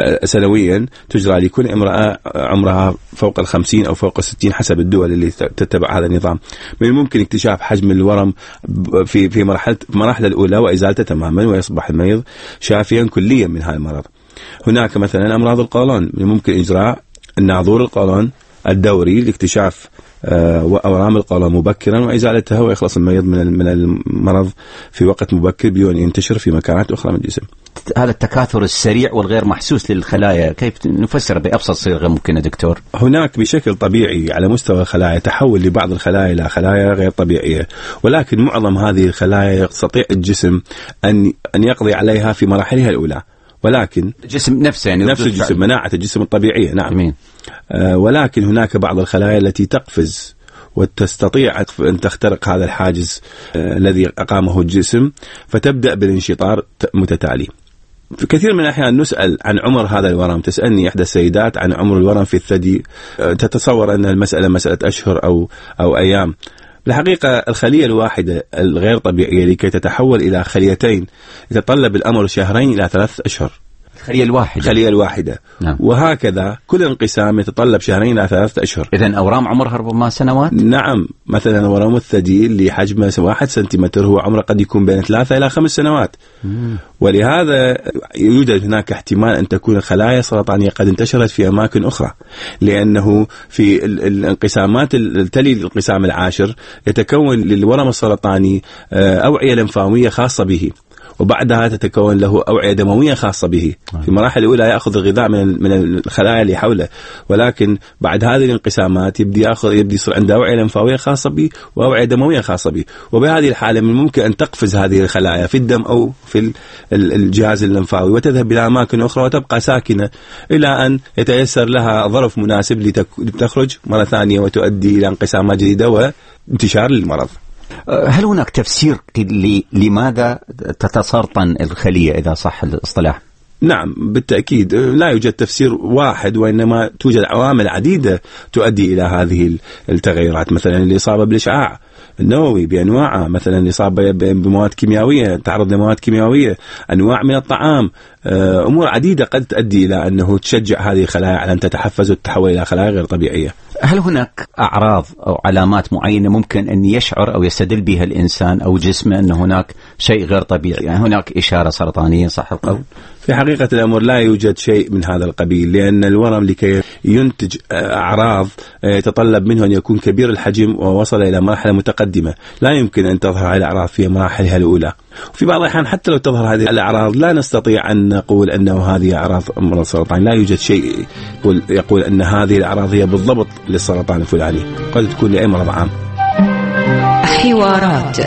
سنويا تجرى لكل امرأة عمرها فوق الخمسين أو فوق الستين حسب الدول اللي تتبع هذا النظام. من الممكن اكتشاف حجم الورم في في مرحلة المراحل الأولى وإزالته تماما ويصبح المريض شافيا كليا من هذا المرض. هناك مثلا أمراض القولون، من الممكن إجراء الناظور القولون الدوري لاكتشاف أورام القولون مبكرا وإزالتها ويخلص المريض من من المرض في وقت مبكر بدون ينتشر في مكانات أخرى من الجسم. هذا التكاثر السريع والغير محسوس للخلايا كيف نفسر بأبسط صيغة ممكن يا دكتور؟ هناك بشكل طبيعي على مستوى الخلايا تحول لبعض الخلايا إلى خلايا غير طبيعية، ولكن معظم هذه الخلايا يستطيع الجسم أن أن يقضي عليها في مراحلها الأولى، ولكن الجسم نفسه يعني نفس الجسم، مناعة الجسم الطبيعية. نعم. أمين. آه ولكن هناك بعض الخلايا التي تقفز وتستطيع أن تخترق هذا الحاجز آه الذي أقامه الجسم، فتبدأ بالانشطار متتالي. في كثير من الأحيان نسأل عن عمر هذا الورم، تسألني إحدى السيدات عن عمر الورم في الثدي، آه تتصور أن المسألة مسألة أشهر أو أو أيام. الحقيقة الخلية الواحدة الغير طبيعية لكي تتحول إلى خليتين يتطلب الأمر شهرين إلى ثلاث أشهر. الخلية الواحدة. الخلية الواحدة. نعم. وهكذا كل انقسام يتطلب شهرين إلى ثلاثة أشهر. إذن أورام عمرها ربما سنوات؟ نعم، مثلا ورم الثدي اللي حجمه واحد سنتيمتر هو عمره قد يكون بين ثلاثة إلى خمس سنوات. مم. ولهذا يوجد هناك احتمال أن تكون الخلايا السرطانية قد انتشرت في أماكن أخرى، لأنه في الانقسامات التالي الانقسام العاشر يتكون للورم السرطاني أوعية لمفاوية خاصة به، وبعدها تتكون له أوعية دموية خاصة به. في المراحل الأولى يأخذ الغذاء من من الخلايا اللي حوله، ولكن بعد هذه الانقسامات يبدي يأخذ يبدي يصير عنده أوعية لمفاوية خاصة به وأوعية دموية خاصة به، وبهذه الحالة من الممكن أن تقفز هذه الخلايا في الدم أو في الجهاز اللمفاوي وتذهب إلى أماكن أخرى وتبقى ساكنة إلى أن يتيسر لها ظرف مناسب لتخرج مرة ثانية وتؤدي إلى انقسامات جديدة وانتشار للمرض. هل هناك تفسير لماذا تتسرطن الخلية إذا صح الاصطلاح؟ نعم بالتأكيد، لا يوجد تفسير واحد، وإنما توجد عوامل عديدة تؤدي إلى هذه التغيرات. مثلا الإصابة بالإشعاع النووي بأنواعه، مثلا الإصابة بمواد كيميائية، تعرض لمواد كيميائية، أنواع من الطعام، أمور عديدة قد تؤدي إلى أنه تشجع هذه الخلايا على أن تتحفز وتتحول إلى خلايا غير طبيعية. هل هناك أعراض أو علامات معينة ممكن أن يشعر أو يستدل بها الإنسان أو جسمه أن هناك شيء غير طبيعي، يعني هناك إشارة سرطانية صح القول؟ في حقيقة الأمر لا يوجد شيء من هذا القبيل، لأن الورم لكي ينتج أعراض يتطلب منه أن يكون كبير الحجم ووصل إلى مرحلة متقدمة، لا يمكن أن تظهر هذه الأعراض في مراحلها الأولى. وفي بعض الأحيان حتى لو تظهر هذه الأعراض لا نستطيع أن نقول أنه هذه أعراض مرض سرطان، لا يوجد شيء يقول, يقول أن هذه الأعراض هي بالضبط للسرطان الفلاني، قد تكون لأي مرض عام. حوارات.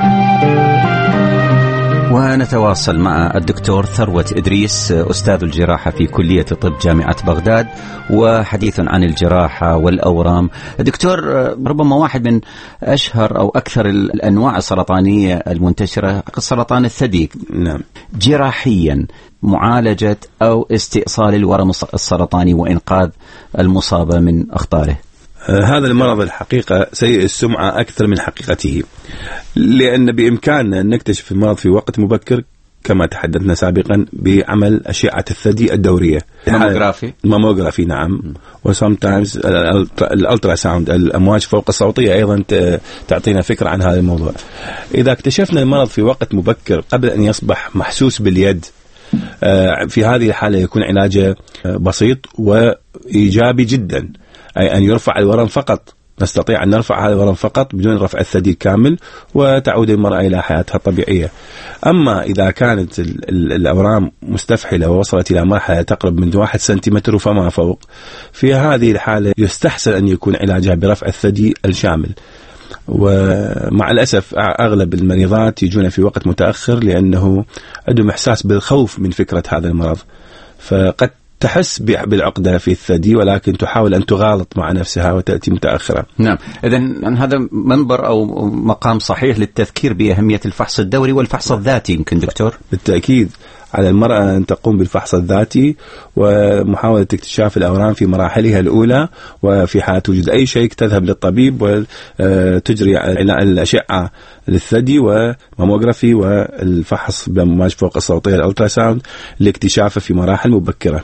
ونتواصل مع الدكتور ثروت إدريس أستاذ الجراحة في كلية طب جامعة بغداد، وحديث عن الجراحة والأورام. دكتور، ربما واحد من أشهر أو أكثر الأنواع السرطانية المنتشرة سرطان الثدي. نعم. جراحيا معالجة أو استئصال الورم السرطاني وإنقاذ المصابة من أخطاره. هذا المرض الحقيقة سيء السمعة أكثر من حقيقته، لأن بإمكاننا أن نكتشف المرض في وقت مبكر كما تحدثنا سابقا بعمل أشعة الثدي الدورية، الماموغرافي. الماموغرافي نعم، وسامتايمز الألترا ساوند، الأمواج فوق الصوتية أيضا تعطينا فكرة عن هذا الموضوع. إذا اكتشفنا المرض في وقت مبكر قبل أن يصبح محسوس باليد، في هذه الحالة يكون علاجه بسيط وإيجابي جدا، أي أن يرفع الورم فقط. نستطيع أن نرفع هذا الورم فقط بدون رفع الثدي كامل وتعود المرأة إلى حياتها الطبيعية. أما إذا كانت الأورام مستفحلة ووصلت إلى مرحلة تقرب من واحد سنتيمتر فما فوق، في هذه الحالة يستحسن أن يكون علاجها برفع الثدي الشامل. ومع الأسف أغلب المريضات يجون في وقت متأخر لأنه عندهم إحساس بالخوف من فكرة هذا المرض، فقد تحس بالعقدة في الثدي ولكن تحاول أن تغالط مع نفسها وتأتي متأخرة. نعم، إذن هذا منبر أو مقام صحيح للتذكير بأهمية الفحص الدوري والفحص الذاتي. يمكن دكتور؟ بالتأكيد على المرأة أن تقوم بالفحص الذاتي ومحاولة اكتشاف الأورام في مراحلها الأولى، وفي حالة وجود أي شيء تذهب للطبيب وتجري الأشعة للثدي وماموغرافي والفحص بأمواج فوق الصوتية الألتراساوند لاكتشافه في مراحل مبكرة.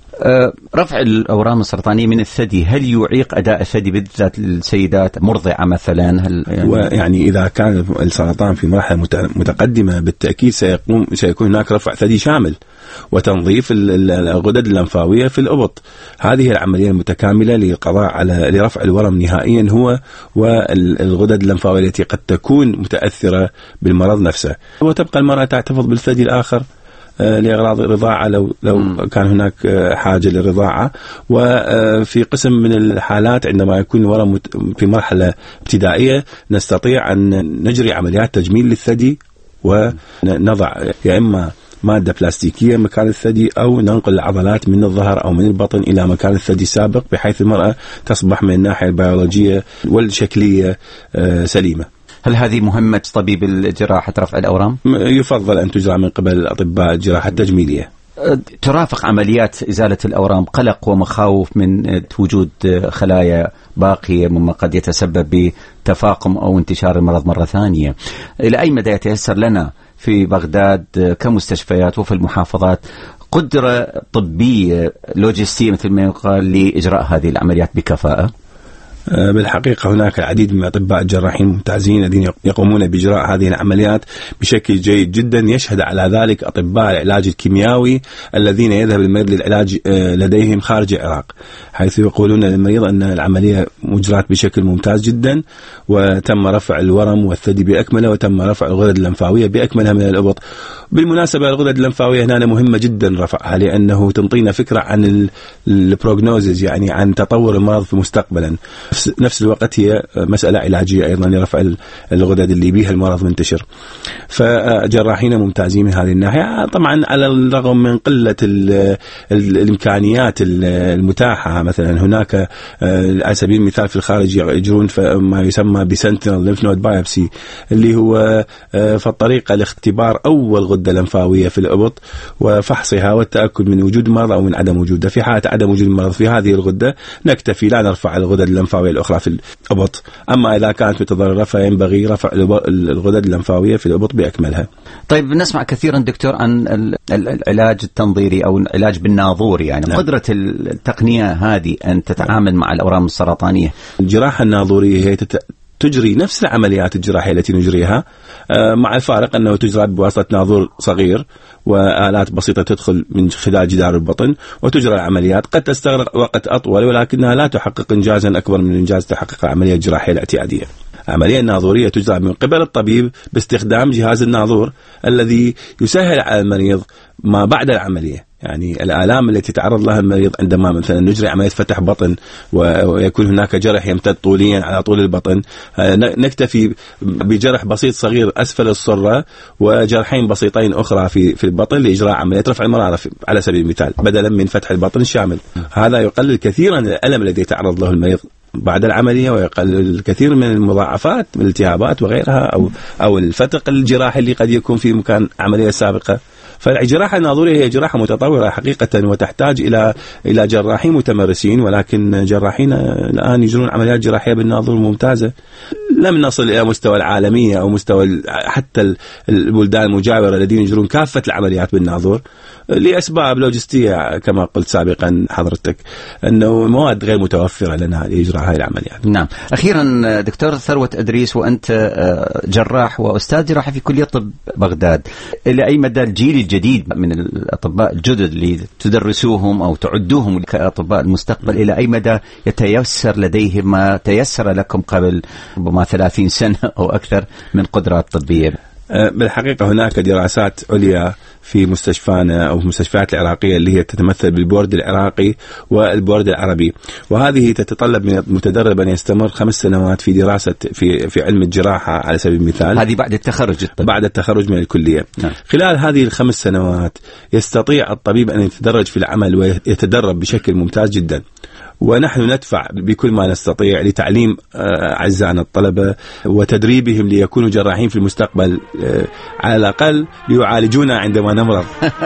رفع الأورام السرطانية من الثدي هل يعيق أداء الثدي بالذات للسيدات مرضعة مثلا؟ هل يعني, يعني إذا كان السرطان في مرحلة متقدمة بالتأكيد سيقوم سيكون هناك رفع ثدي شامل وتنظيف الغدد اللمفاوية في الإبط. هذه العملية المتكاملة للقضاء على لرفع الورم نهائيا هو والغدد اللمفاوية التي قد تكون متأثرة بالمرض نفسه. وتبقى المرأة تحتفظ بالثدي الآخر لأغراض الرضاعة لو لو كان هناك حاجة للرضاعة. وفي قسم من الحالات عندما يكون الورم في مرحلة ابتدائية نستطيع أن نجري عمليات تجميل للثدي ونضع يا إما مادة بلاستيكية مكان الثدي أو ننقل العضلات من الظهر أو من البطن إلى مكان الثدي السابق بحيث المرأة تصبح من الناحية البيولوجية والشكلية سليمة. هل هذه مهمة طبيب الجراحة رفع الأورام؟ يفضل أن تجرى من قبل أطباء الجراحة التجميلية. ترافق عمليات إزالة الأورام قلق ومخاوف من وجود خلايا باقية مما قد يتسبب بتفاقم أو انتشار المرض مرة ثانية. إلى أي مدى يتيسر لنا في بغداد كمستشفيات وفي المحافظات قدرة طبية لوجستية مثل ما يقال لإجراء هذه العمليات بكفاءة؟ بالحقيقة هناك العديد من أطباء الجراحين الممتازين الذين يقومون بإجراء هذه العمليات بشكل جيد جدا. يشهد على ذلك أطباء العلاج الكيميائي الذين يذهب المريض للعلاج لديهم خارج العراق، حيث يقولون للمريض أن العملية مجرات بشكل ممتاز جدا وتم رفع الورم والثدي بأكمله وتم رفع الغدد اللمفاوية بأكملها من الإبط. بالمناسبة الغدد اللمفاوية هنا مهمة جدا رفعها لأنه تنطينا فكرة عن البروغنوزز، يعني عن تطور المرض في مستقبلا. نفس الوقت هي مسألة علاجية أيضا لرفع الغدد اللي بيها المرض منتشر. فجراحين ممتازين من هذه الناحية. طبعا على الرغم من قلة ال ال الإمكانيات المتاحة، مثلا هناك على سبيل المثال في الخارج يجرون ما يسمى بسنتينل ليمف نود بايوبسي اللي هو في الطريقة لاختبار أول غدة لمفاوية في الإبط وفحصها والتأكد من وجود مرض أو من عدم وجوده. في حالة عدم وجود المرض في هذه الغدة نكتفي، لا نرفع الغدد اللمفاوية الأخرى في الإبط. أما إذا كانت متضررة فينبغي رفع الغدد اللمفاوية في الإبط بأكملها. طيب نسمع كثيرا دكتور عن العلاج التنظيري أو العلاج بالناظور، يعني نعم. قدرة التقنية هذه أن تتعامل مع الأورام السرطانية. الجراحة الناظورية هي تت... تجري نفس العمليات الجراحية التي نجريها، مع الفارق أنه تجرى بواسطة ناظور صغير وآلات بسيطة تدخل من خلال جدار البطن وتجرى العمليات. قد تستغرق وقت أطول ولكنها لا تحقق إنجازا أكبر من إنجاز تحقق العملية الجراحية الاعتيادية. العملية الناظورية تجرى من قبل الطبيب باستخدام جهاز الناظور الذي يسهل على المريض ما بعد العملية. يعني الآلام التي يتعرض لها المريض عندما مثلا نجري عملية فتح بطن ويكون هناك جرح يمتد طوليا على طول البطن، نكتفي بجرح بسيط صغير أسفل الصرة وجرحين بسيطين أخرى في في البطن لإجراء عملية رفع المرارة على سبيل المثال بدلا من فتح البطن الشامل. هذا يقلل كثيرا الألم الذي يتعرض له المريض بعد العملية ويقلل الكثير من المضاعفات من الالتهابات وغيرها أو أو الفتق الجراحي اللي قد يكون في مكان عملية سابقة. فالجراحة الناظورية هي جراحة متطورة حقيقة وتحتاج إلى إلى جراحين متمرسين، ولكن جراحين الآن يجرون عمليات جراحية بالناظور ممتازة. لم نصل إلى مستوى العالمية أو مستوى حتى البلدان المجاورة الذين يجرون كافة العمليات بالناظور لأسباب لوجستية كما قلت سابقا حضرتك، أنه مواد غير متوفرة لنا لإجراء هذه العمليات. نعم. أخيرا دكتور ثروت أدريس، وأنت جراح وأستاذ جراحة في كلية طب بغداد، إلى أي مدى الجيل الجديد من الأطباء الجدد اللي تدرسوهم أو تعدوهم كأطباء المستقبل إلى أي مدى يتيسر لديهم ما تيسر لكم قبل ربما ثلاثين سنة أو أكثر من قدرات طبية؟ بالحقيقة هناك دراسات عليا في مستشفانا أو المستشفيات العراقية اللي هي تتمثل بالبورد العراقي والبورد العربي، وهذه تتطلب من المتدرب أن يستمر خمس سنوات في دراسة في في علم الجراحة على سبيل المثال. هذه بعد التخرج الطبي. بعد التخرج من الكلية. نعم. خلال هذه الخمس سنوات يستطيع الطبيب أن يتدرج في العمل ويتدرب بشكل ممتاز جدا، ونحن ندفع بكل ما نستطيع لتعليم أعزائنا الطلبة وتدريبهم ليكونوا جراحين في المستقبل، على الأقل ليعالجونا عندما نمرض.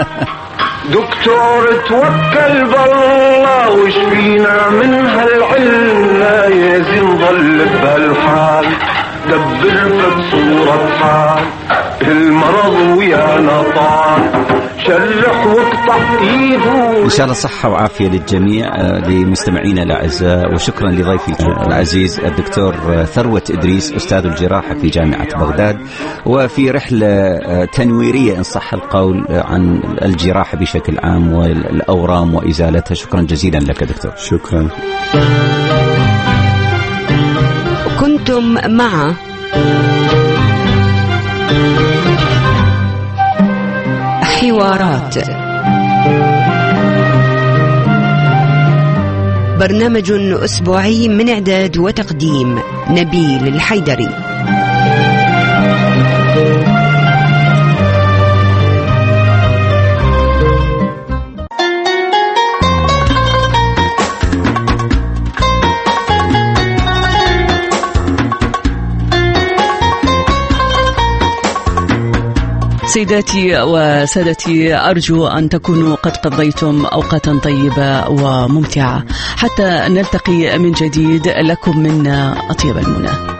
دكتور توكل بالله واشفينا من هالعلة، يا زين ظل بهالحال دبر بصورة حال المرض ويانا طال شرح واقطع ايده. ان شاء الله صحة وعافية للجميع لمستمعينا الاعزاء، وشكرا لضيفي العزيز الدكتور ثروت ادريس استاذ الجراحة في جامعة بغداد، وفي رحلة تنويرية ان صح القول عن الجراحة بشكل عام والاورام وازالتها. شكرا جزيلا لك دكتور. شكرا. كنتم مع حوارات، برنامج أسبوعي من إعداد وتقديم نبيل الحيدري. سيداتي وسادتي، أرجو أن تكونوا قد قضيتم أوقاتا طيبة وممتعة. حتى نلتقي من جديد، لكم منا أطيب المنى.